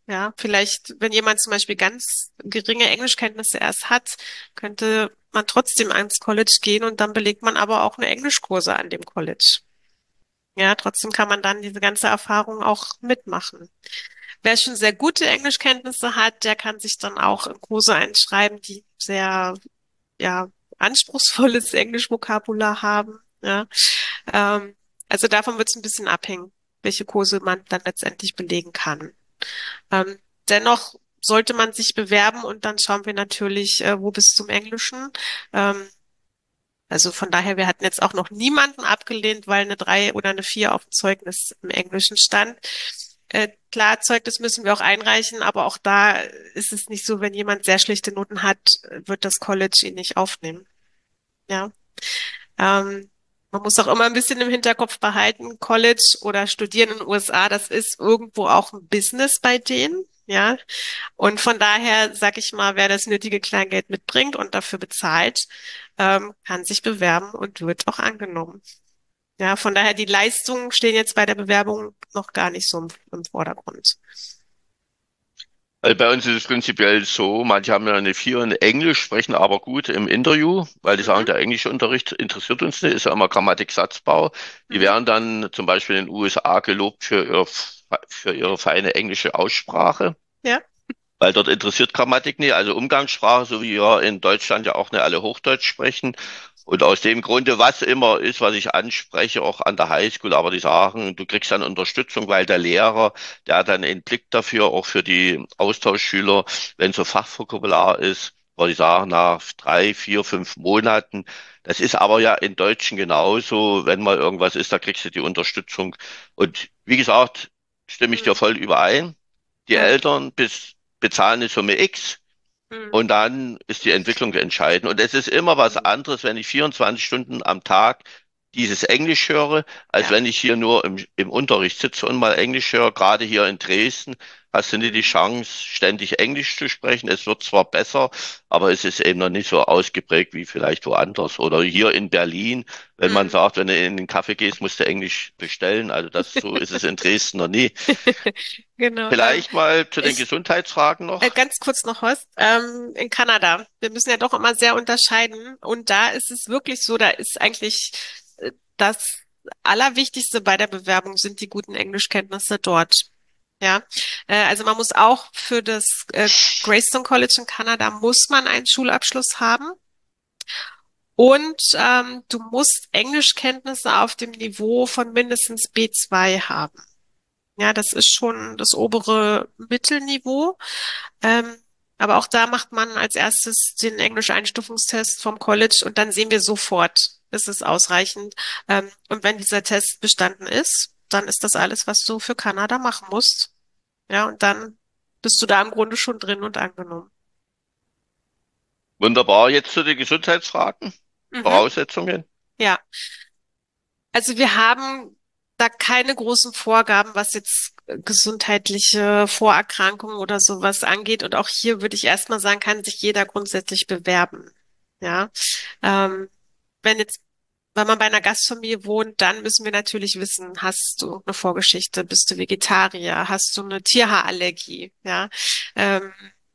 Ja, vielleicht, wenn jemand zum Beispiel ganz geringe Englischkenntnisse erst hat, könnte man trotzdem ans College gehen und dann belegt man aber auch eine Englischkurse an dem College. Ja, trotzdem kann man dann diese ganze Erfahrung auch mitmachen. Wer schon sehr gute Englischkenntnisse hat, der kann sich dann auch in Kurse einschreiben, die sehr, ja, anspruchsvolles Englischvokabular haben. Ja, ähm, also davon wird es ein bisschen abhängen, welche Kurse man dann letztendlich belegen kann. Ähm, dennoch sollte man sich bewerben und dann schauen wir natürlich, äh, wo bis zum Englischen. Ähm, also von daher, wir hatten jetzt auch noch niemanden abgelehnt, weil eine drei oder eine vier auf dem Zeugnis im Englischen stand. Äh, klar, Zeugnis müssen wir auch einreichen, aber auch da ist es nicht so, wenn jemand sehr schlechte Noten hat, wird das College ihn nicht aufnehmen. Ja. Ähm, man muss auch immer ein bisschen im Hinterkopf behalten, College oder Studieren in den U S A, das ist irgendwo auch ein Business bei denen. Ja. Und von daher, sag ich mal, wer das nötige Kleingeld mitbringt und dafür bezahlt, ähm, kann sich bewerben und wird auch angenommen. Ja, von daher, die Leistungen stehen jetzt bei der Bewerbung noch gar nicht so im, im Vordergrund. Also bei uns ist es prinzipiell so, manche haben ja eine vier in Englisch, sprechen aber gut im Interview, weil die sagen, Mhm, der Englischunterricht interessiert uns nicht, ist ja immer Grammatik, Satzbau. Die mhm, werden dann zum Beispiel in den U S A gelobt für ihr, für ihre feine englische Aussprache. ja, Weil dort interessiert Grammatik nicht, also Umgangssprache, so wie wir in Deutschland ja auch nicht alle Hochdeutsch sprechen. Und aus dem Grunde, was immer ist, was ich anspreche, auch an der Highschool, aber die sagen, du kriegst dann Unterstützung, weil der Lehrer, der hat dann einen Blick dafür, auch für die Austauschschüler, wenn so Fachvokabular ist, wo die sagen, nach drei, vier, fünf Monaten, das ist aber ja in Deutschen genauso, wenn mal irgendwas ist, da kriegst du die Unterstützung. Und wie gesagt, stimme ich dir mhm, voll überein. Die ja, Eltern bis bezahlen eine Summe X mhm, und dann ist die Entwicklung entscheidend. Und es ist immer was mhm, anderes, wenn ich vierundzwanzig Stunden am Tag dieses Englisch höre, als ja, wenn ich hier nur im, im Unterricht sitze und mal Englisch höre. Gerade hier in Dresden hast du nicht die mhm, Chance, ständig Englisch zu sprechen. Es wird zwar besser, aber es ist eben noch nicht so ausgeprägt wie vielleicht woanders. Oder hier in Berlin, wenn man mhm. sagt, wenn du in den Kaffee gehst, musst du Englisch bestellen. Also das, so ist es in Dresden noch nie. Genau. Ähm, Vielleicht mal zu den ich Gesundheitsfragen äh, noch. ganz kurz noch was. Ähm, in Kanada. Wir müssen ja doch immer sehr unterscheiden. Und da ist es wirklich so, da ist eigentlich äh, das Allerwichtigste bei der Bewerbung sind die guten Englischkenntnisse dort. Ja, äh, also man muss auch für das äh, Greystone College in Kanada muss man einen Schulabschluss haben und ähm, du musst Englischkenntnisse auf dem Niveau von mindestens B zwei haben. Ja, das ist schon das obere Mittelniveau. Ähm, aber auch da macht man als erstes den Englisch-Einstufungstest vom College und dann sehen wir sofort, ist es ausreichend. Ähm, und wenn dieser Test bestanden ist, dann ist das alles, was du für Kanada machen musst. Ja, und dann bist du da im Grunde schon drin und angenommen. Wunderbar. Jetzt zu den Gesundheitsfragen. Mhm, Voraussetzungen. ja. Also wir haben da keine großen Vorgaben, was jetzt äh, gesundheitliche Vorerkrankungen oder sowas angeht. Und auch hier würde ich erstmal sagen, kann sich jeder grundsätzlich bewerben. Ja. Ähm, wenn jetzt, wenn man bei einer Gastfamilie wohnt, dann müssen wir natürlich wissen, hast du eine Vorgeschichte, bist du Vegetarier, hast du eine Tierhaarallergie, ja. Ähm,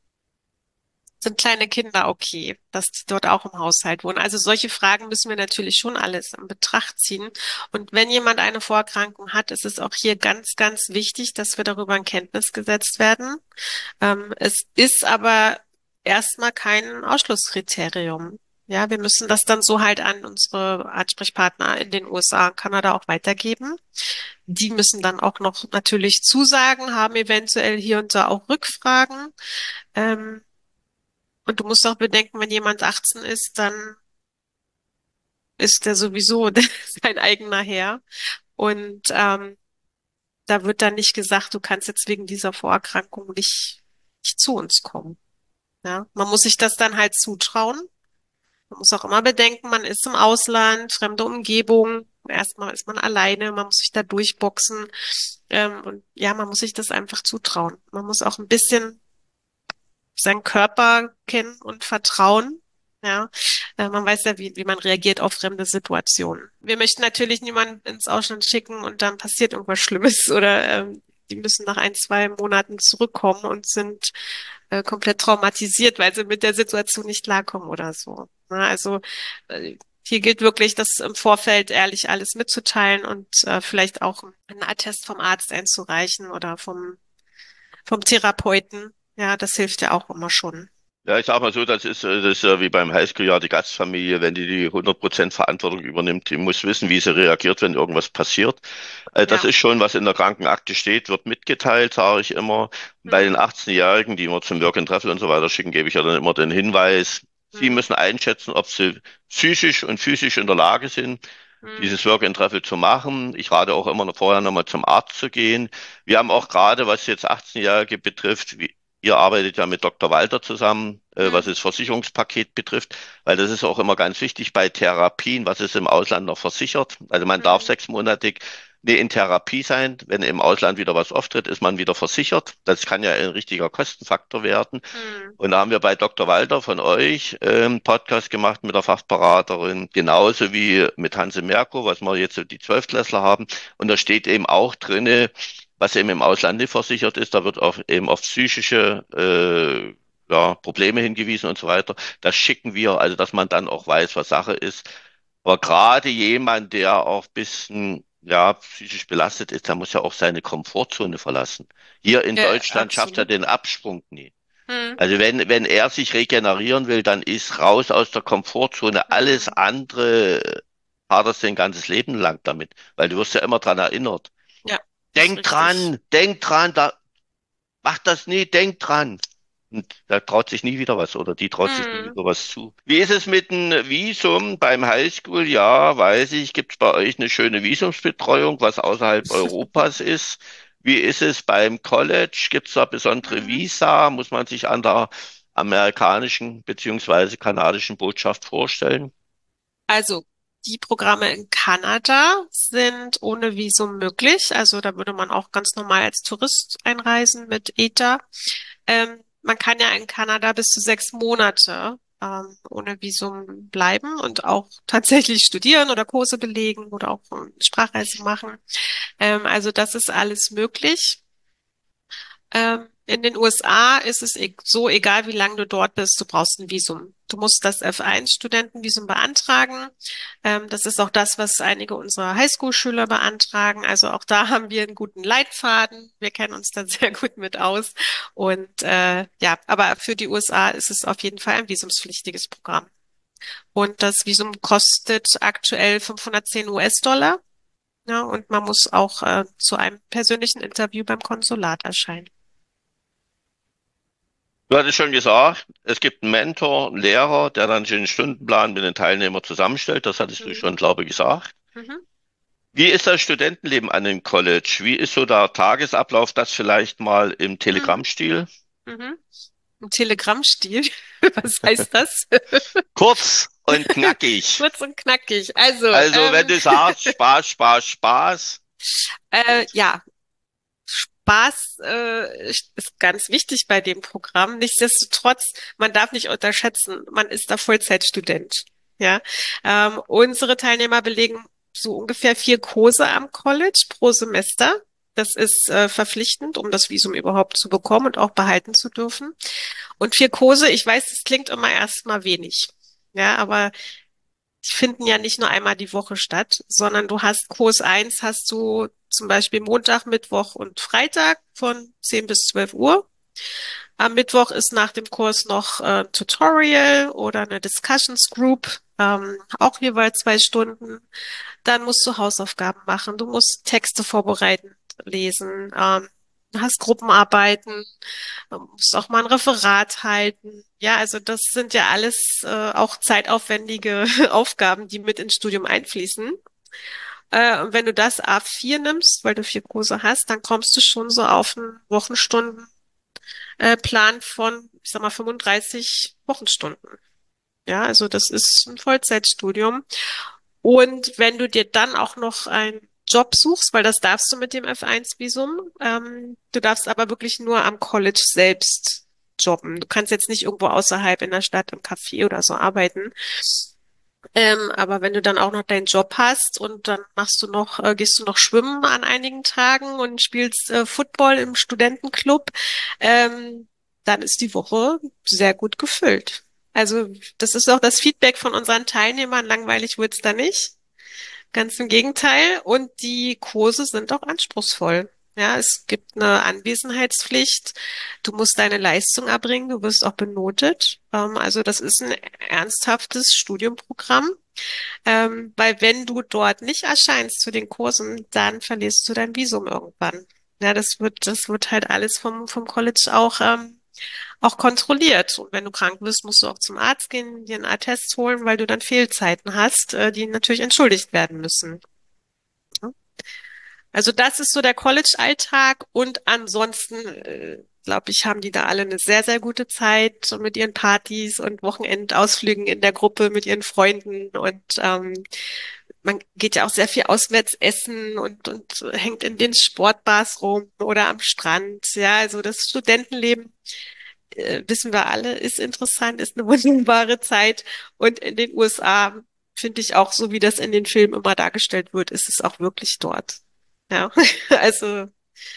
sind kleine Kinder okay, dass die dort auch im Haushalt wohnen? Also solche Fragen müssen wir natürlich schon alles in Betracht ziehen. Und wenn jemand eine Vorerkrankung hat, ist es auch hier ganz, ganz wichtig, dass wir darüber in Kenntnis gesetzt werden. Ähm, es ist aber erstmal kein Ausschlusskriterium. Ja, wir müssen das dann so halt an unsere Ansprechpartner in den U S A und Kanada auch weitergeben. Die müssen dann auch noch natürlich Zusagen haben, eventuell hier und da auch Rückfragen. Ähm, und du musst auch bedenken, wenn jemand achtzehn ist, dann ist der sowieso sein eigener Herr. Und ähm, da wird dann nicht gesagt, du kannst jetzt wegen dieser Vorerkrankung nicht, nicht zu uns kommen. Ja, man muss sich das dann halt zutrauen. Man muss auch immer bedenken, man ist im Ausland, fremde Umgebung. Erstmal ist man alleine, man muss sich da durchboxen. Ähm, und ja, man muss sich das einfach zutrauen. Man muss auch ein bisschen seinen Körper kennen und vertrauen. Ja, äh, man weiß ja, wie, wie man reagiert auf fremde Situationen. Wir möchten natürlich niemanden ins Ausland schicken und dann passiert irgendwas Schlimmes oder ähm, die müssen nach ein, zwei Monaten zurückkommen und sind äh, komplett traumatisiert, weil sie mit der Situation nicht klarkommen oder so. Na, also äh, hier gilt wirklich, das im Vorfeld ehrlich alles mitzuteilen und äh, vielleicht auch einen Attest vom Arzt einzureichen oder vom, vom Therapeuten. Ja, das hilft ja auch immer schon. Ja, ich sag mal so, das ist, äh, das ist ja wie beim Highschool-Jahr die Gastfamilie, wenn die die hundert Prozent Verantwortung übernimmt, die muss wissen, wie sie reagiert, wenn irgendwas passiert. Äh, Das Ja. ist schon, was in der Krankenakte steht, wird mitgeteilt, sage ich immer. Und bei den Mhm. achtzehn-Jährigen, die wir zum Work and Travel und so weiter schicken, gebe ich ja dann immer den Hinweis, sie Mhm. müssen einschätzen, ob sie psychisch und physisch in der Lage sind, Mhm. dieses Work and Travel zu machen. Ich rate auch immer noch vorher nochmal zum Arzt zu gehen. Wir haben auch gerade, was jetzt achtzehn-Jährige betrifft, wie, ihr arbeitet ja mit Doktor Walter zusammen, äh, was Mhm. das Versicherungspaket betrifft, weil das ist auch immer ganz wichtig bei Therapien, was ist im Ausland noch versichert. Also man darf Mhm. sechsmonatig nee, in Therapie sein. Wenn im Ausland wieder was auftritt, ist man wieder versichert. Das kann ja ein richtiger Kostenfaktor werden. Mhm. Und da haben wir bei Doktor Walter von euch ähm, Podcast gemacht mit der Fachberaterin, genauso wie mit Hanse Merkur, was wir jetzt so die Zwölftklässler haben. Und da steht eben auch drinne, was eben im Ausland nicht versichert ist. Da wird auf, eben auf psychische äh, ja, Probleme hingewiesen und so weiter. Das schicken wir, also dass man dann auch weiß, was Sache ist. Aber gerade jemand, der auch ein bisschen ja, psychisch belastet ist, der muss ja auch seine Komfortzone verlassen. Hier in Ja, Deutschland schafft er absolut. den Absprung nie. Mhm. Also wenn, wenn er sich regenerieren will, dann ist raus aus der Komfortzone. Alles Mhm. andere hat er sein ganzes Leben lang damit, weil du wirst ja immer dran erinnert. Ja, das ist Denk richtig. dran, denk dran, da, mach das nie, denk dran. Und da traut sich nie wieder was oder die traut sich nie Mhm. wieder was zu. Wie ist es mit dem Visum beim Highschool? Ja, weiß ich, gibt es bei euch eine schöne Visumsbetreuung, was außerhalb Europas ist? Wie ist es beim College? Gibt es da besondere Mhm. Visa? Muss man sich an der amerikanischen beziehungsweise kanadischen Botschaft vorstellen? Also, die Programme in Kanada sind ohne Visum möglich. Also, da würde man auch ganz normal als Tourist einreisen mit E T A. Ähm, man kann ja in Kanada bis zu sechs Monate ähm, ohne Visum bleiben und auch tatsächlich studieren oder Kurse belegen oder auch eine Sprachreise machen. Ähm, also, das ist alles möglich. Ähm, in den U S A ist es e so, egal wie lange du dort bist, du brauchst ein Visum. Du musst das F eins Studentenvisum beantragen. Ähm, das ist auch das, was einige unserer Highschool-Schüler beantragen. Also auch da haben wir einen guten Leitfaden. Wir kennen uns da sehr gut mit aus. Und äh, ja, aber für die U S A ist es auf jeden Fall ein visumspflichtiges Programm. Und das Visum kostet aktuell fünfhundertzehn U S-Dollar. Ja, und man muss auch äh, zu einem persönlichen Interview beim Konsulat erscheinen. Du hattest schon gesagt, es gibt einen Mentor, einen Lehrer, der dann den Stundenplan mit den Teilnehmern zusammenstellt. Das hattest du Mhm. schon, glaube ich, gesagt. Mhm. Wie ist das Studentenleben an dem College? Wie ist so der Tagesablauf? Das vielleicht mal im Mhm. Telegram-Stil? Mhm. Ein Telegrammstil. Was heißt das? Kurz und knackig. Kurz und knackig. Also, Also, wenn ähm, du sagst, Spaß, Spaß, Spaß. äh, ja, Spaß äh, ist ganz wichtig bei dem Programm. Nichtsdestotrotz, man darf nicht unterschätzen, man ist da Vollzeitstudent. Ja, ähm, unsere Teilnehmer belegen so ungefähr vier Kurse am College pro Semester. Das ist äh, verpflichtend, um das Visum überhaupt zu bekommen und auch behalten zu dürfen. Und vier Kurse, ich weiß, das klingt immer erstmal wenig. Ja, aber die finden ja nicht nur einmal die Woche statt, sondern du hast Kurs eins hast du zum Beispiel Montag, Mittwoch und Freitag von zehn bis zwölf Uhr. Am Mittwoch ist nach dem Kurs noch äh, Tutorial oder eine Discussions Group, ähm, auch jeweils zwei Stunden. Dann musst du Hausaufgaben machen, du musst Texte vorbereiten, lesen, ähm, du hast Gruppenarbeiten, du musst auch mal ein Referat halten. Ja, also das sind ja alles äh, auch zeitaufwendige Aufgaben, die mit ins Studium einfließen. Äh, und wenn du das A vier nimmst, weil du vier Kurse hast, dann kommst du schon so auf einen Wochenstundenplan äh, Plan von, ich sag mal, fünfunddreißig Wochenstunden. Ja, also das ist ein Vollzeitstudium. Und wenn du dir dann auch noch einen Job suchst, weil das darfst du mit dem F eins Visum, ähm, du darfst aber wirklich nur am College selbst jobben. Du kannst jetzt nicht irgendwo außerhalb in der Stadt im Café oder so arbeiten. Ähm, aber wenn du dann auch noch deinen Job hast und dann machst du noch, äh, gehst du noch schwimmen an einigen Tagen und spielst äh, Football im Studentenclub, ähm, dann ist die Woche sehr gut gefüllt. Also das ist auch das Feedback von unseren Teilnehmern. Langweilig wird's da nicht. Ganz im Gegenteil. Und die Kurse sind auch anspruchsvoll. Ja, es gibt eine Anwesenheitspflicht. Du musst deine Leistung erbringen. Du wirst auch benotet. Ähm, also das ist ein ernsthaftes Studienprogramm. Ähm, weil wenn du dort nicht erscheinst zu den Kursen, dann verlierst du dein Visum irgendwann. Ja, das wird, das wird halt alles vom, vom College auch, ähm, auch kontrolliert. Und wenn du krank bist, musst du auch zum Arzt gehen, dir einen Attest holen, weil du dann Fehlzeiten hast, äh, die natürlich entschuldigt werden müssen. Ja. Also das ist so der College-Alltag und ansonsten, äh, glaube ich, haben die da alle eine sehr, sehr gute Zeit so mit ihren Partys und Wochenendausflügen in der Gruppe mit ihren Freunden und ähm, man geht ja auch sehr viel auswärts essen und, und hängt in den Sportbars rum oder am Strand. Ja, also das Studentenleben, äh, wissen wir alle, ist interessant, ist eine wunderbare Zeit. Und in den U S A finde ich auch, so wie das in den Filmen immer dargestellt wird, ist es auch wirklich dort. Ja, also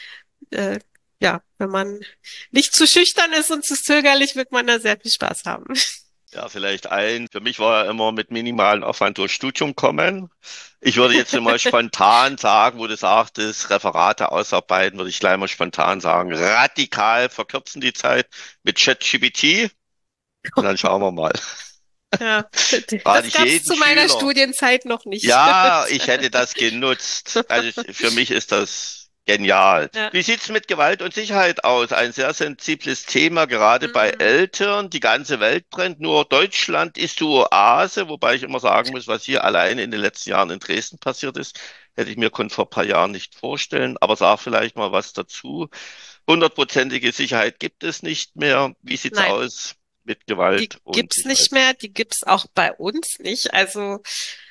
äh, ja, wenn man nicht zu schüchtern ist und zu zögerlich, wird man da sehr viel Spaß haben. Ja, vielleicht ein. Für mich war ja immer mit minimalem Aufwand durch Studium kommen. Ich würde jetzt mal spontan sagen, wo du sagtest, Referate ausarbeiten, würde ich gleich mal spontan sagen, radikal verkürzen die Zeit mit ChatGPT und dann schauen wir mal. Ja, Frage das ich gab's jeden zu meiner Schüler. Studienzeit noch nicht. Ja, ich hätte das genutzt. Also für mich ist das genial. Ja. Wie sieht's mit Gewalt und Sicherheit aus? Ein sehr sensibles Thema, gerade bei Mhm. Eltern. Die ganze Welt brennt, nur Deutschland ist die Oase, wobei ich immer sagen muss, was hier alleine in den letzten Jahren in Dresden passiert ist, hätte ich mir kon- vor ein paar Jahren nicht vorstellen. Aber sag vielleicht mal was dazu. Hundertprozentige Sicherheit gibt es nicht mehr. Wie sieht's Nein, aus mit die Gewalt und gibt's nicht Sicherheit? mehr, die gibt's auch bei uns nicht. Also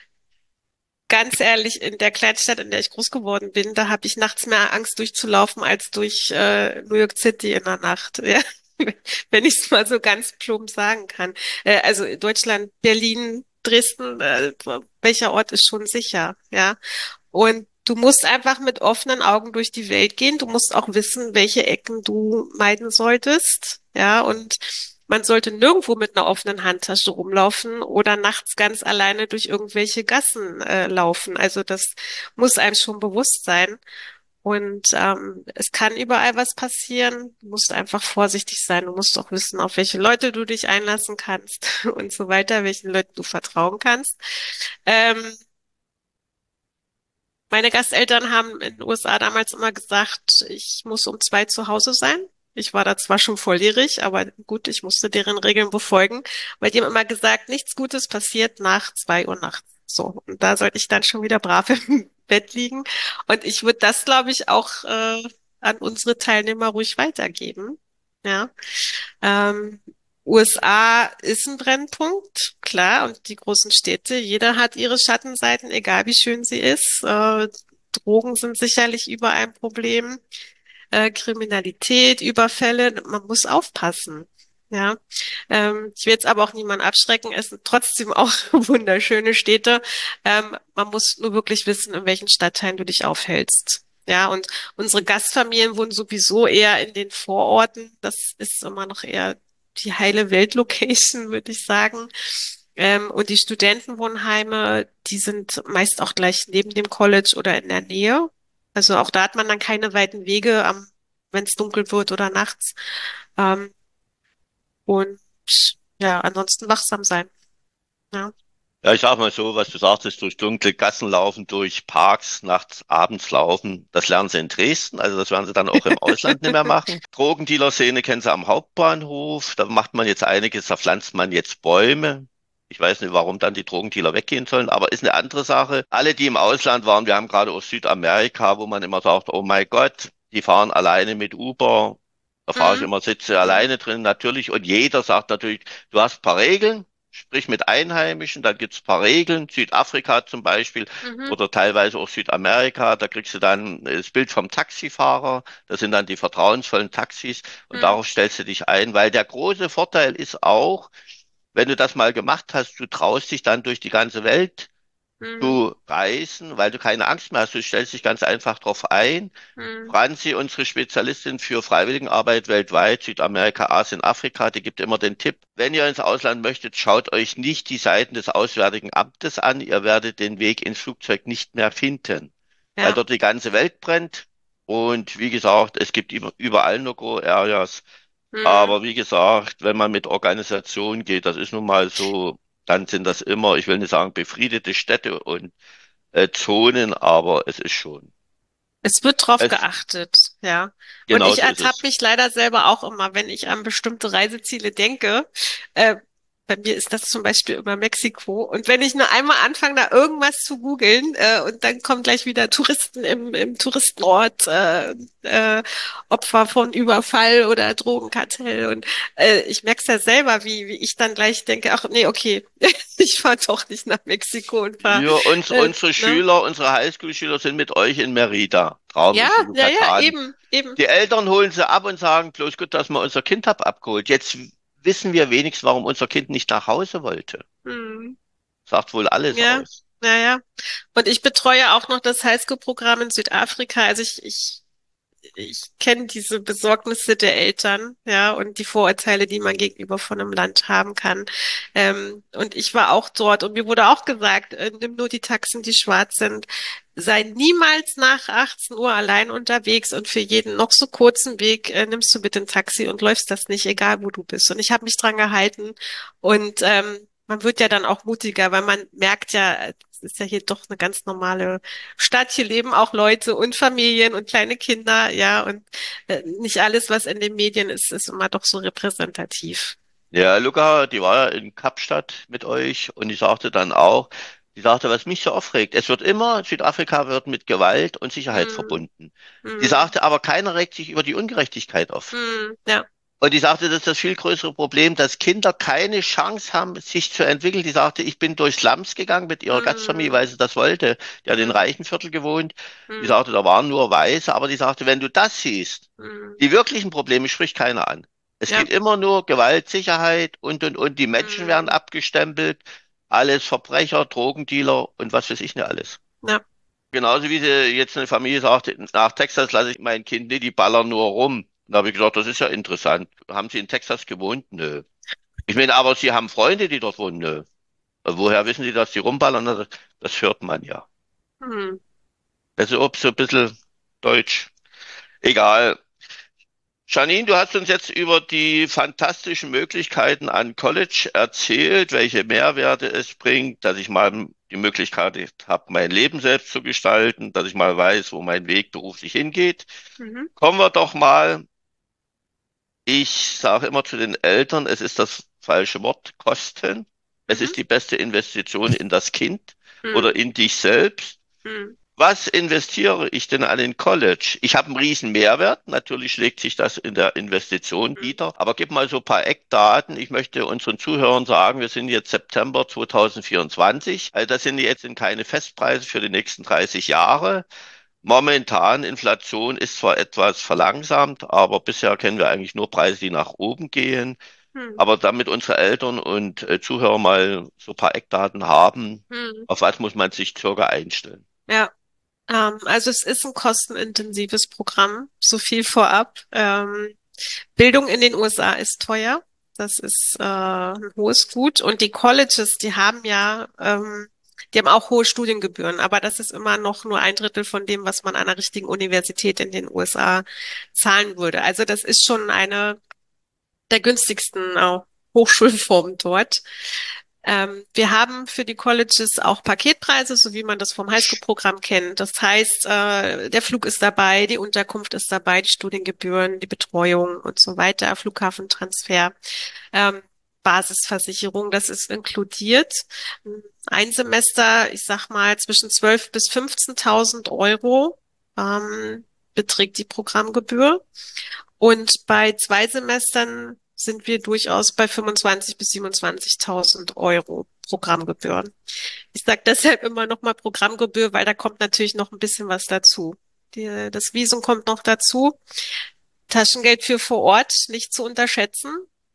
ganz ehrlich, in der Kleinstadt, in der ich groß geworden bin, da habe ich nachts mehr Angst durchzulaufen als durch äh, New York City in der Nacht. Ja. Wenn ich es mal so ganz plump sagen kann. Äh, also in Deutschland, Berlin, Dresden, äh, welcher Ort ist schon sicher, ja? Und du musst einfach mit offenen Augen durch die Welt gehen. Du musst auch wissen, welche Ecken du meiden solltest. Ja, und man sollte nirgendwo mit einer offenen Handtasche rumlaufen oder nachts ganz alleine durch irgendwelche Gassen äh, laufen. Also das muss einem schon bewusst sein. Und ähm, es kann überall was passieren. Du musst einfach vorsichtig sein. Du musst auch wissen, auf welche Leute du dich einlassen kannst und so weiter, welchen Leuten du vertrauen kannst. Ähm, Meine Gasteltern haben in den U S A damals immer gesagt, ich muss um zwei zu Hause sein. Ich war da zwar schon volljährig, aber gut, ich musste deren Regeln befolgen, weil die haben immer gesagt, nichts Gutes passiert nach zwei Uhr nachts. So, und da sollte ich dann schon wieder brav im Bett liegen. Und ich würde das, glaube ich, auch äh, an unsere Teilnehmer ruhig weitergeben. Ja. Ähm, U S A ist ein Brennpunkt, klar, und die großen Städte, jeder hat ihre Schattenseiten, egal wie schön sie ist. Äh, Drogen sind sicherlich überall ein Problem, äh, Kriminalität, Überfälle, man muss aufpassen. Ja, ähm, ich will jetzt aber auch niemanden abschrecken. Es sind trotzdem auch wunderschöne Städte. Ähm, man muss nur wirklich wissen, in welchen Stadtteilen du dich aufhältst. Ja, und unsere Gastfamilien wohnen sowieso eher in den Vororten. Das ist immer noch eher die heile Welt-Location, würde ich sagen. Ähm, und die Studentenwohnheime, die sind meist auch gleich neben dem College oder in der Nähe. Also auch da hat man dann keine weiten Wege, am, wenn es dunkel wird oder nachts. Ähm, und ja, ansonsten wachsam sein. Ja. Ja, ich sag mal so, was du sagtest, durch dunkle Gassen laufen, durch Parks, nachts, abends laufen. Das lernen sie in Dresden, also das werden sie dann auch im Ausland nicht mehr machen. Drogendealer-Szene kennen sie am Hauptbahnhof. Da macht man jetzt einiges, da pflanzt man jetzt Bäume. Ich weiß nicht, warum dann die Drogendealer weggehen sollen, aber ist eine andere Sache. Alle, die im Ausland waren, wir haben gerade aus Südamerika, wo man immer sagt, oh mein Gott, die fahren alleine mit Uber. Da fahre ich Mhm. immer, sitze Mhm. alleine drin, natürlich. Und jeder sagt natürlich, du hast ein paar Regeln. Sprich mit Einheimischen, da gibt's ein paar Regeln, Südafrika zum Beispiel Mhm. oder teilweise auch Südamerika, da kriegst du dann das Bild vom Taxifahrer, das sind dann die vertrauensvollen Taxis und Mhm. darauf stellst du dich ein, weil der große Vorteil ist auch, wenn du das mal gemacht hast, du traust dich dann durch die ganze Welt Mhm. zu reisen, weil du keine Angst mehr hast. Du stellst dich ganz einfach drauf ein. Mhm. Franzi, unsere Spezialistin für Freiwilligenarbeit weltweit, Südamerika, Asien, Afrika, die gibt immer den Tipp, wenn ihr ins Ausland möchtet, schaut euch nicht die Seiten des Auswärtigen Amtes an. Ihr werdet den Weg ins Flugzeug nicht mehr finden, weil Ja. dort die ganze Welt brennt. Und wie gesagt, es gibt über- überall No-Go-Areas. Mhm. Aber wie gesagt, wenn man mit Organisation geht, das ist nun mal so, dann sind das immer, ich will nicht sagen befriedete Städte und äh, Zonen, aber es ist schon. Es wird drauf Es, geachtet, ja. Und genau ich so ist ertappe es. mich leider selber auch immer, wenn ich an bestimmte Reiseziele denke. Äh, Bei mir ist das zum Beispiel immer Mexiko. Und wenn ich nur einmal anfange, da irgendwas zu googeln, äh, und dann kommen gleich wieder Touristen im, im Touristenort, äh, äh, Opfer von Überfall oder Drogenkartell. Und äh, ich merke es ja selber, wie, wie ich dann gleich denke, ach nee, okay, ich fahre doch nicht nach Mexiko und fahre, Ja, uns, äh, unsere ne? Schüler, unsere Highschool-Schüler sind mit euch in Merida, Ja, Trauminsel, ja, ja, Yucatan. eben, eben. Die Eltern holen sie ab und sagen, bloß gut, dass wir unser Kind hab abgeholt. Jetzt wissen wir wenigstens, warum unser Kind nicht nach Hause wollte. Hm. Sagt wohl alles Ja, aus. ja, ja. Und ich betreue auch noch das Highschool-Programm in Südafrika. Also ich, ich ich kenne diese Besorgnisse der Eltern, ja, und die Vorurteile, die man gegenüber von einem Land haben kann. Ähm, und ich war auch dort und mir wurde auch gesagt, äh, nimm nur die Taxen, die schwarz sind. Sei niemals nach achtzehn Uhr allein unterwegs und für jeden noch so kurzen Weg äh, nimmst du bitte ein Taxi und läufst das nicht, egal wo du bist. Und ich habe mich dran gehalten und ähm, man wird ja dann auch mutiger, weil man merkt ja, es ist ja hier doch eine ganz normale Stadt. Hier leben auch Leute und Familien und kleine Kinder, ja, und äh, nicht alles, was in den Medien ist, ist immer doch so repräsentativ. Ja, Luca, die war ja in Kapstadt mit euch und die sagte dann auch, die sagte, was mich so aufregt, es wird immer, Südafrika wird mit Gewalt und Sicherheit Hm, verbunden. Die hm, sagte, aber keiner regt sich über die Ungerechtigkeit auf. hm, ja, Und die sagte, das ist das viel größere Problem, dass Kinder keine Chance haben, sich zu entwickeln. Die sagte, ich bin durch Slums gegangen mit ihrer Gastfamilie, hm, weil sie das wollte. Die hat in hm, reichen Viertel gewohnt. Die hm, sagte, da waren nur Weiße, aber die sagte, wenn du das siehst, hm, die wirklichen Probleme spricht keiner an. Es ja, geht immer nur Gewalt, Sicherheit und, und, und. Die Menschen werden hm, abgestempelt. Alles Verbrecher, Drogendealer und was weiß ich nicht alles. ja, Genauso wie sie jetzt eine Familie sagt, nach Texas lasse ich mein Kind nicht, die ballern nur rum. Da habe ich gesagt, das ist ja interessant. Haben Sie in Texas gewohnt? Nö. Ich meine, aber Sie haben Freunde, die dort wohnen? Nö. Woher wissen Sie, dass die rumballern? Das, das hört man ja. hm, Also ob so ein bisschen Deutsch. Egal. Janine, du hast uns jetzt über die fantastischen Möglichkeiten an College erzählt, welche Mehrwerte es bringt, dass ich mal die Möglichkeit habe, mein Leben selbst zu gestalten, dass ich mal weiß, wo mein Weg beruflich hingeht. mhm, Kommen wir doch mal, ich sage immer zu den Eltern, es ist das falsche Wort, Kosten. Es mhm, ist die beste Investition in das Kind oder hm, in dich selbst. hm, Was investiere ich denn an den College? Ich habe einen riesen Mehrwert. Natürlich schlägt sich das in der Investition hm, nieder. Aber gib mal so ein paar Eckdaten. Ich möchte unseren Zuhörern sagen, wir sind jetzt September zwanzig vierundzwanzig. Also das sind jetzt keine Festpreise für die nächsten dreißig Jahre. Momentan Inflation ist zwar etwas verlangsamt, aber bisher kennen wir eigentlich nur Preise, die nach oben gehen. hm, Aber damit unsere Eltern und äh, Zuhörer mal so ein paar Eckdaten haben, hm, auf was muss man sich circa einstellen? ja. Ähm, also es ist ein kostenintensives Programm, so viel vorab. Ähm, Bildung in den U S A ist teuer. Das ist äh, ein hohes Gut. Und die Colleges, die haben ja, ähm, die haben auch hohe Studiengebühren, aber das ist immer noch nur ein Drittel von dem, was man an einer richtigen Universität in den U S A zahlen würde. Also das ist schon eine der günstigsten äh, Hochschulformen dort. Ähm, wir haben für die Colleges auch Paketpreise, so wie man das vom Highschool-Programm kennt. Das heißt, äh, der Flug ist dabei, die Unterkunft ist dabei, die Studiengebühren, die Betreuung und so weiter, Flughafentransfer, ähm, Basisversicherung, das ist inkludiert. Ein Semester, ich sag mal, zwischen zwölf bis fünfzehntausend Euro ähm, beträgt die Programmgebühr. Und bei zwei Semestern sind wir durchaus bei fünfundzwanzigtausend bis siebenundzwanzigtausend Euro Programmgebühren. Ich sage deshalb immer noch mal Programmgebühr, weil da kommt natürlich noch ein bisschen was dazu. Die, das Visum kommt noch dazu. Taschengeld für vor Ort nicht zu unterschätzen.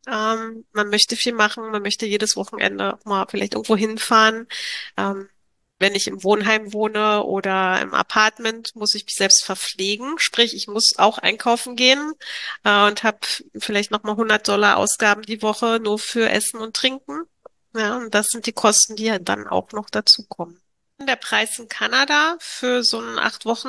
Ähm, man möchte viel machen, man möchte jedes Wochenende auch mal vielleicht irgendwo hinfahren. Ähm, wenn ich im Wohnheim wohne oder im Apartment, muss ich mich selbst verpflegen. Sprich, ich muss auch einkaufen gehen äh, und habe vielleicht nochmal hundert Dollar Ausgaben die Woche nur für Essen und Trinken. Ja, und das sind die Kosten, die ja dann auch noch dazukommen. Der Preis in Kanada für so ein acht Wochen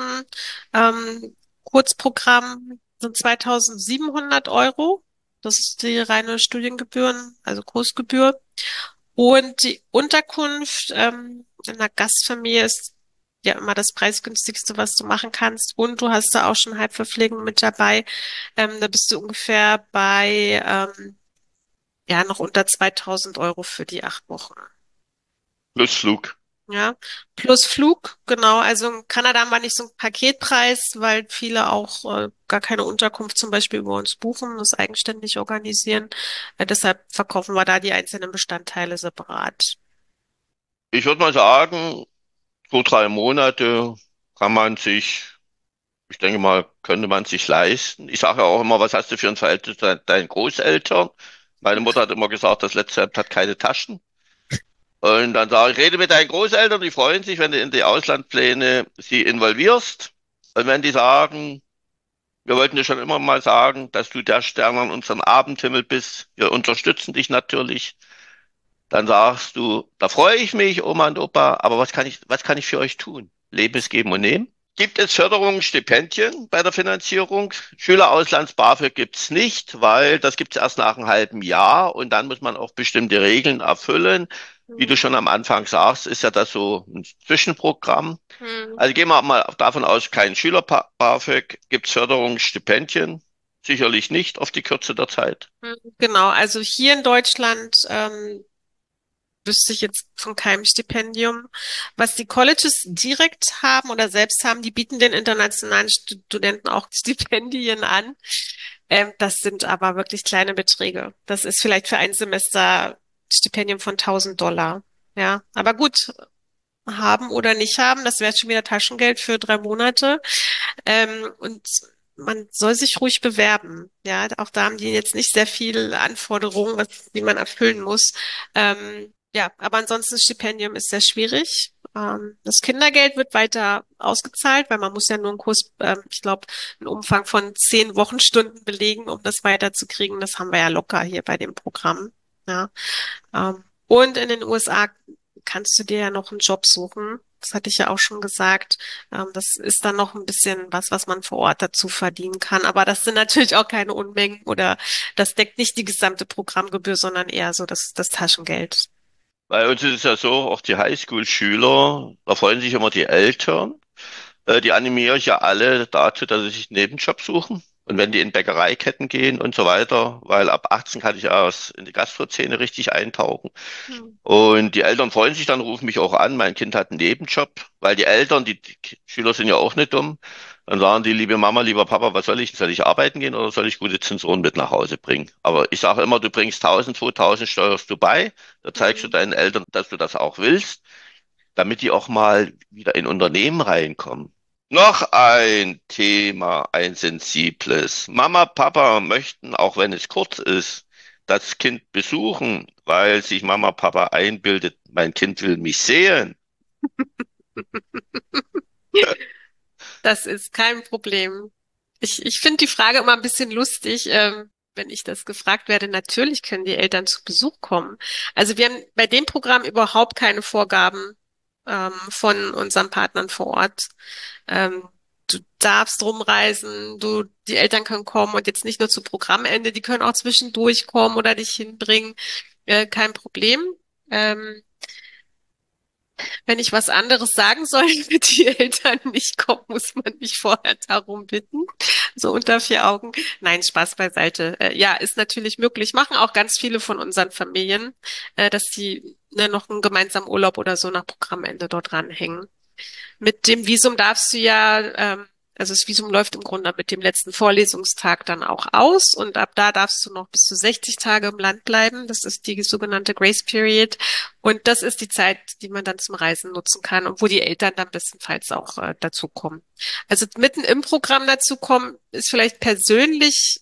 ähm, Kurzprogramm sind zweitausendsiebenhundert Euro. Das ist die reine Studiengebühren, also Kursgebühr. Und die Unterkunft ähm, in einer Gastfamilie ist ja immer das preisgünstigste, was du machen kannst. Und du hast da auch schon Halbverpflegung mit dabei. Ähm, da bist du ungefähr bei ähm, ja noch unter zweitausend Euro für die acht Wochen. Plus Flug. Ja, plus Flug, genau. Also in Kanada haben wir nicht so einen Paketpreis, weil viele auch äh, gar keine Unterkunft zum Beispiel über uns buchen, das eigenständig organisieren. Äh, deshalb verkaufen wir da die einzelnen Bestandteile separat. Ich würde mal sagen, so drei Monate kann man sich, ich denke mal, könnte man sich leisten. Ich sage ja auch immer, was hast du für ein Verhältnis zu deinen Großeltern? Meine Mutter hat immer gesagt, das letzte Hemd hat keine Taschen. Und dann sage ich, rede mit deinen Großeltern, die freuen sich, wenn du in die Auslandpläne sie involvierst. Und wenn die sagen, wir wollten dir schon immer mal sagen, dass du der Stern an unserem Abendhimmel bist, wir unterstützen dich natürlich, dann sagst du, da freue ich mich, Oma und Opa, aber was kann ich, was kann ich für euch tun? Lebens geben und nehmen? Gibt es Förderungen, Stipendien bei der Finanzierung? Schülerauslands BAföG gibt's nicht, weil das gibt's erst nach einem halben Jahr und dann muss man auch bestimmte Regeln erfüllen. Wie du Hm. schon am Anfang sagst, ist ja das so ein Zwischenprogramm. Hm. Also gehen wir mal davon aus, kein Schüler-BAföG, gibt's Förderungen, Stipendien? Sicherlich nicht auf die Kürze der Zeit. Hm. Genau, also hier in Deutschland ähm, wüsste ich jetzt von keinem Stipendium. Was die Colleges direkt haben oder selbst haben, die bieten den internationalen Studenten auch Stipendien an. Ähm, das sind aber wirklich kleine Beträge. Das ist vielleicht für ein Semester Stipendium von tausend Dollar. Ja, aber gut, haben oder nicht haben, das wäre schon wieder Taschengeld für drei Monate. Ähm, und man soll sich ruhig bewerben. Ja, auch da haben die jetzt nicht sehr viele Anforderungen, was, die man erfüllen muss. Ähm, ja, aber ansonsten Stipendium ist sehr schwierig. Ähm, das Kindergeld wird weiter ausgezahlt, weil man muss ja nur einen Kurs, ähm, ich glaube, einen Umfang von zehn Wochenstunden belegen, um das weiterzukriegen. Das haben wir ja locker hier bei dem Programm. Ja, ähm, und in den U S A kannst du dir ja noch einen Job suchen. Das hatte ich ja auch schon gesagt. Ähm, das ist dann noch ein bisschen was, was man vor Ort dazu verdienen kann. Aber das sind natürlich auch keine Unmengen oder das deckt nicht die gesamte Programmgebühr, sondern eher so das, das Taschengeld. Bei uns ist es ja so, auch die Highschool-Schüler, da freuen sich immer die Eltern. Äh, die animiere ich ja alle dazu, dass sie sich einen Nebenjob suchen. Und wenn die in Bäckereiketten gehen und so weiter, weil ab achtzehn kann ich erst in die Gastroszene richtig eintauchen. Hm. Und die Eltern freuen sich dann, rufen mich auch an, mein Kind hat einen Nebenjob, weil die Eltern, die, die Schüler sind ja auch nicht dumm. Dann sagen die, liebe Mama, lieber Papa, was soll ich? Soll ich arbeiten gehen oder soll ich gute Zensoren mit nach Hause bringen? Aber ich sage immer, du bringst tausend, zweitausend steuerst du bei. Da zeigst du Hm. deinen Eltern, dass du das auch willst, damit die auch mal wieder in Unternehmen reinkommen. Noch ein Thema, ein sensibles. Mama, Papa möchten, auch wenn es kurz ist, das Kind besuchen, weil sich Mama, Papa einbildet, mein Kind will mich sehen. Das ist kein Problem. Ich, ich finde die Frage immer ein bisschen lustig, ähm, wenn ich das gefragt werde. Natürlich können die Eltern zu Besuch kommen. Also wir haben bei dem Programm überhaupt keine Vorgaben ähm, von unseren Partnern vor Ort. Ähm, du darfst rumreisen, du, die Eltern können kommen und jetzt nicht nur zu Programmende, die können auch zwischendurch kommen oder dich hinbringen. Äh, kein Problem. Ähm, wenn ich was anderes sagen soll, wenn die Eltern nicht kommen, muss man mich vorher darum bitten. So unter vier Augen. Nein, Spaß beiseite. Äh, ja, ist natürlich möglich. Machen auch ganz viele von unseren Familien, äh, dass die ne, noch einen gemeinsamen Urlaub oder so nach Programmende dort ranhängen. Mit dem Visum darfst du ja, ähm, also das Visum läuft im Grunde mit dem letzten Vorlesungstag dann auch aus und ab da darfst du noch bis zu sechzig Tage im Land bleiben. Das ist die sogenannte Grace Period und das ist die Zeit, die man dann zum Reisen nutzen kann und wo die Eltern dann bestenfalls auch äh, dazu kommen. Also mitten im Programm dazu kommen, ist vielleicht persönlich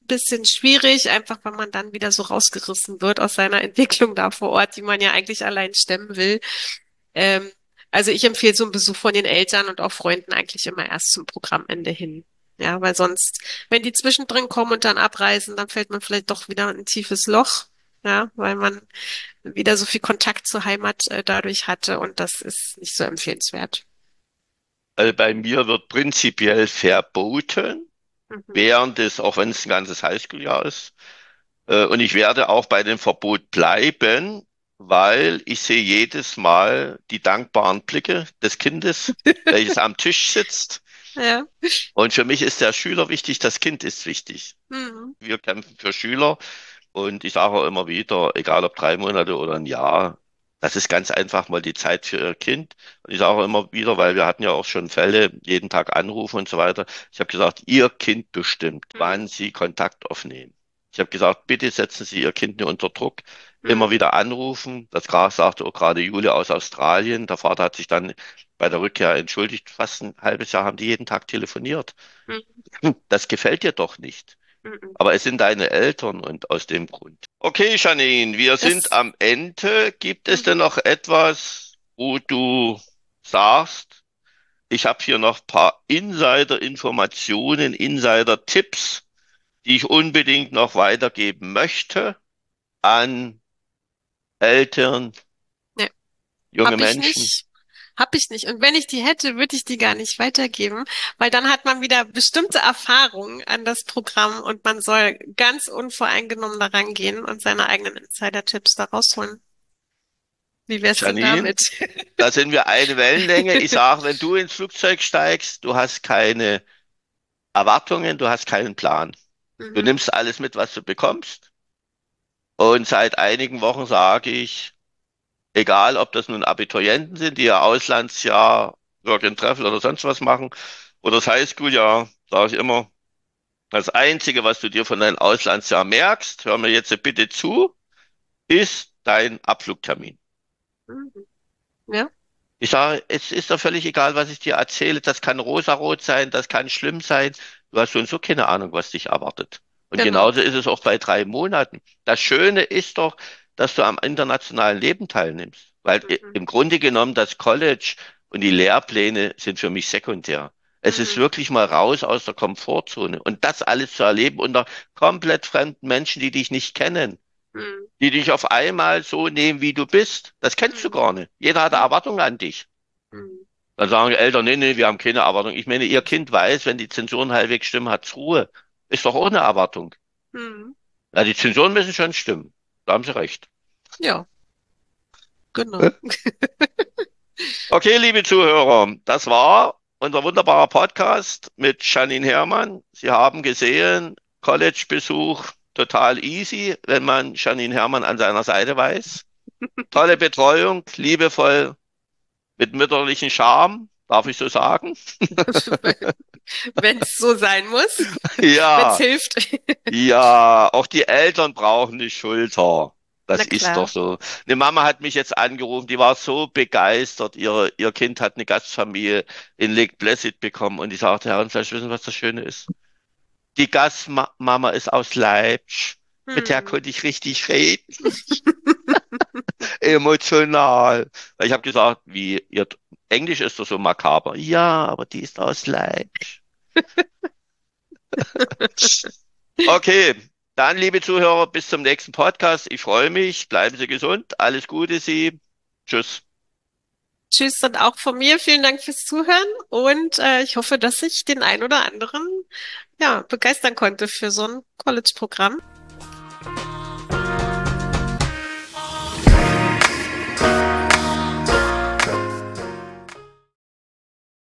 bisschen schwierig, einfach weil man dann wieder so rausgerissen wird aus seiner Entwicklung da vor Ort, die man ja eigentlich allein stemmen will. Ähm, also ich empfehle so einen Besuch von den Eltern und auch Freunden eigentlich immer erst zum Programmende hin. Ja, weil sonst, wenn die zwischendrin kommen und dann abreisen, dann fällt man vielleicht doch wieder in ein tiefes Loch. Ja, weil man wieder so viel Kontakt zur Heimat äh, dadurch hatte und das ist nicht so empfehlenswert. Also bei mir wird prinzipiell verboten, Mhm. während des, auch wenn es ein ganzes Highschool-Jahr ist. Äh, Und ich werde auch bei dem Verbot bleiben, weil ich sehe jedes Mal die dankbaren Blicke des Kindes, welches am Tisch sitzt. Ja. Und für mich ist der Schüler wichtig, das Kind ist wichtig. Mhm. Wir kämpfen für Schüler und ich sage auch immer wieder, egal ob drei Monate oder ein Jahr, das ist ganz einfach mal die Zeit für Ihr Kind. Und ich sage auch immer wieder, weil wir hatten ja auch schon Fälle, jeden Tag Anrufe und so weiter. Ich habe gesagt, Ihr Kind bestimmt, Mhm. wann Sie Kontakt aufnehmen. Ich habe gesagt, bitte setzen Sie Ihr Kind nicht unter Druck. Immer Mhm. wieder anrufen. Das gra- sagte auch gerade Jule aus Australien. Der Vater hat sich dann bei der Rückkehr entschuldigt. Fast ein halbes Jahr haben die jeden Tag telefoniert. Mhm. Hm, Das gefällt dir doch nicht. Mhm. Aber es sind deine Eltern und aus dem Grund. Okay, Janine, wir sind Das, am Ende. Gibt es denn mhm. noch etwas, wo du sagst, ich habe hier noch ein paar Insider-Informationen, Insider-Tipps, die ich unbedingt noch weitergeben möchte an Eltern, Ne, junge hab ich Menschen? nicht. Hab ich nicht. Und wenn ich die hätte, würde ich die gar nicht weitergeben, weil dann hat man wieder bestimmte Erfahrungen an das Programm und man soll ganz unvoreingenommen daran gehen und seine eigenen Insider-Tipps da rausholen. Wie wär's denn Janine, damit? da sind wir eine Wellenlänge. Ich sage, wenn du ins Flugzeug steigst, du hast keine Erwartungen, du hast keinen Plan. Du Mhm. nimmst alles mit, was du bekommst. Und seit einigen Wochen sage ich, egal ob das nun Abiturienten sind, die ihr Auslandsjahr, Work and Travel oder sonst was machen, oder das Highschool-Jahr, sage ich immer, das Einzige, was du dir von deinem Auslandsjahr merkst, hör mir jetzt bitte zu, ist dein Abflugtermin. Mhm. Ja, Ich sage, es ist doch völlig egal, was ich dir erzähle. Das kann rosarot sein, das kann schlimm sein. Du hast so und so keine Ahnung, was dich erwartet. Und genau. genauso ist es auch bei drei Monaten. Das Schöne ist doch, dass du am internationalen Leben teilnimmst. Weil i- Mhm. im Grunde genommen das College und die Lehrpläne sind für mich sekundär. Es ist Mhm. wirklich mal raus aus der Komfortzone. Und das alles zu erleben unter komplett fremden Menschen, die dich nicht kennen, Mhm. die dich auf einmal so nehmen, wie du bist. Das kennst du Mhm. gar nicht. Jeder hat Mhm. Erwartungen an dich. Mhm. Dann sagen Eltern, nee, nee, wir haben keine Erwartung. Ich meine, ihr Kind weiß, wenn die Zensuren halbwegs stimmen, hat's Ruhe. Ist doch auch eine Erwartung. Mhm. Ja, die Zensuren müssen schon stimmen. Da haben Sie recht. Ja, genau. Okay, liebe Zuhörer, das war unser wunderbarer Podcast mit Janine Herrmann. Sie haben gesehen, College-Besuch total easy, wenn man Janine Herrmann an seiner Seite weiß. Tolle Betreuung, liebevoll, mit mütterlichem Charme, darf ich so sagen. Wenn es so sein muss, wenn es Ja, hilft. ja, auch die Eltern brauchen eine Schulter. Na Das ist doch klar. so. Eine Mama hat mich jetzt angerufen, die war so begeistert. Ihre, ihr Kind hat eine Gastfamilie in Lake Placid bekommen und die sagte, Herr, und soll ich wissen, was das Schöne ist? Die Gastmama ist aus Leipzig. Mit der Hm. konnte ich richtig reden. Emotional. Weil ich habe gesagt, wie, ihr Englisch ist doch so makaber. Ja, aber die ist aus Leipzig. Okay, dann, liebe Zuhörer, bis zum nächsten Podcast. Ich freue mich. Bleiben Sie gesund. Alles Gute Sie. Tschüss. Tschüss und auch von mir vielen Dank fürs Zuhören und äh, ich hoffe, dass ich den ein oder anderen ja begeistern konnte für so ein College-Programm.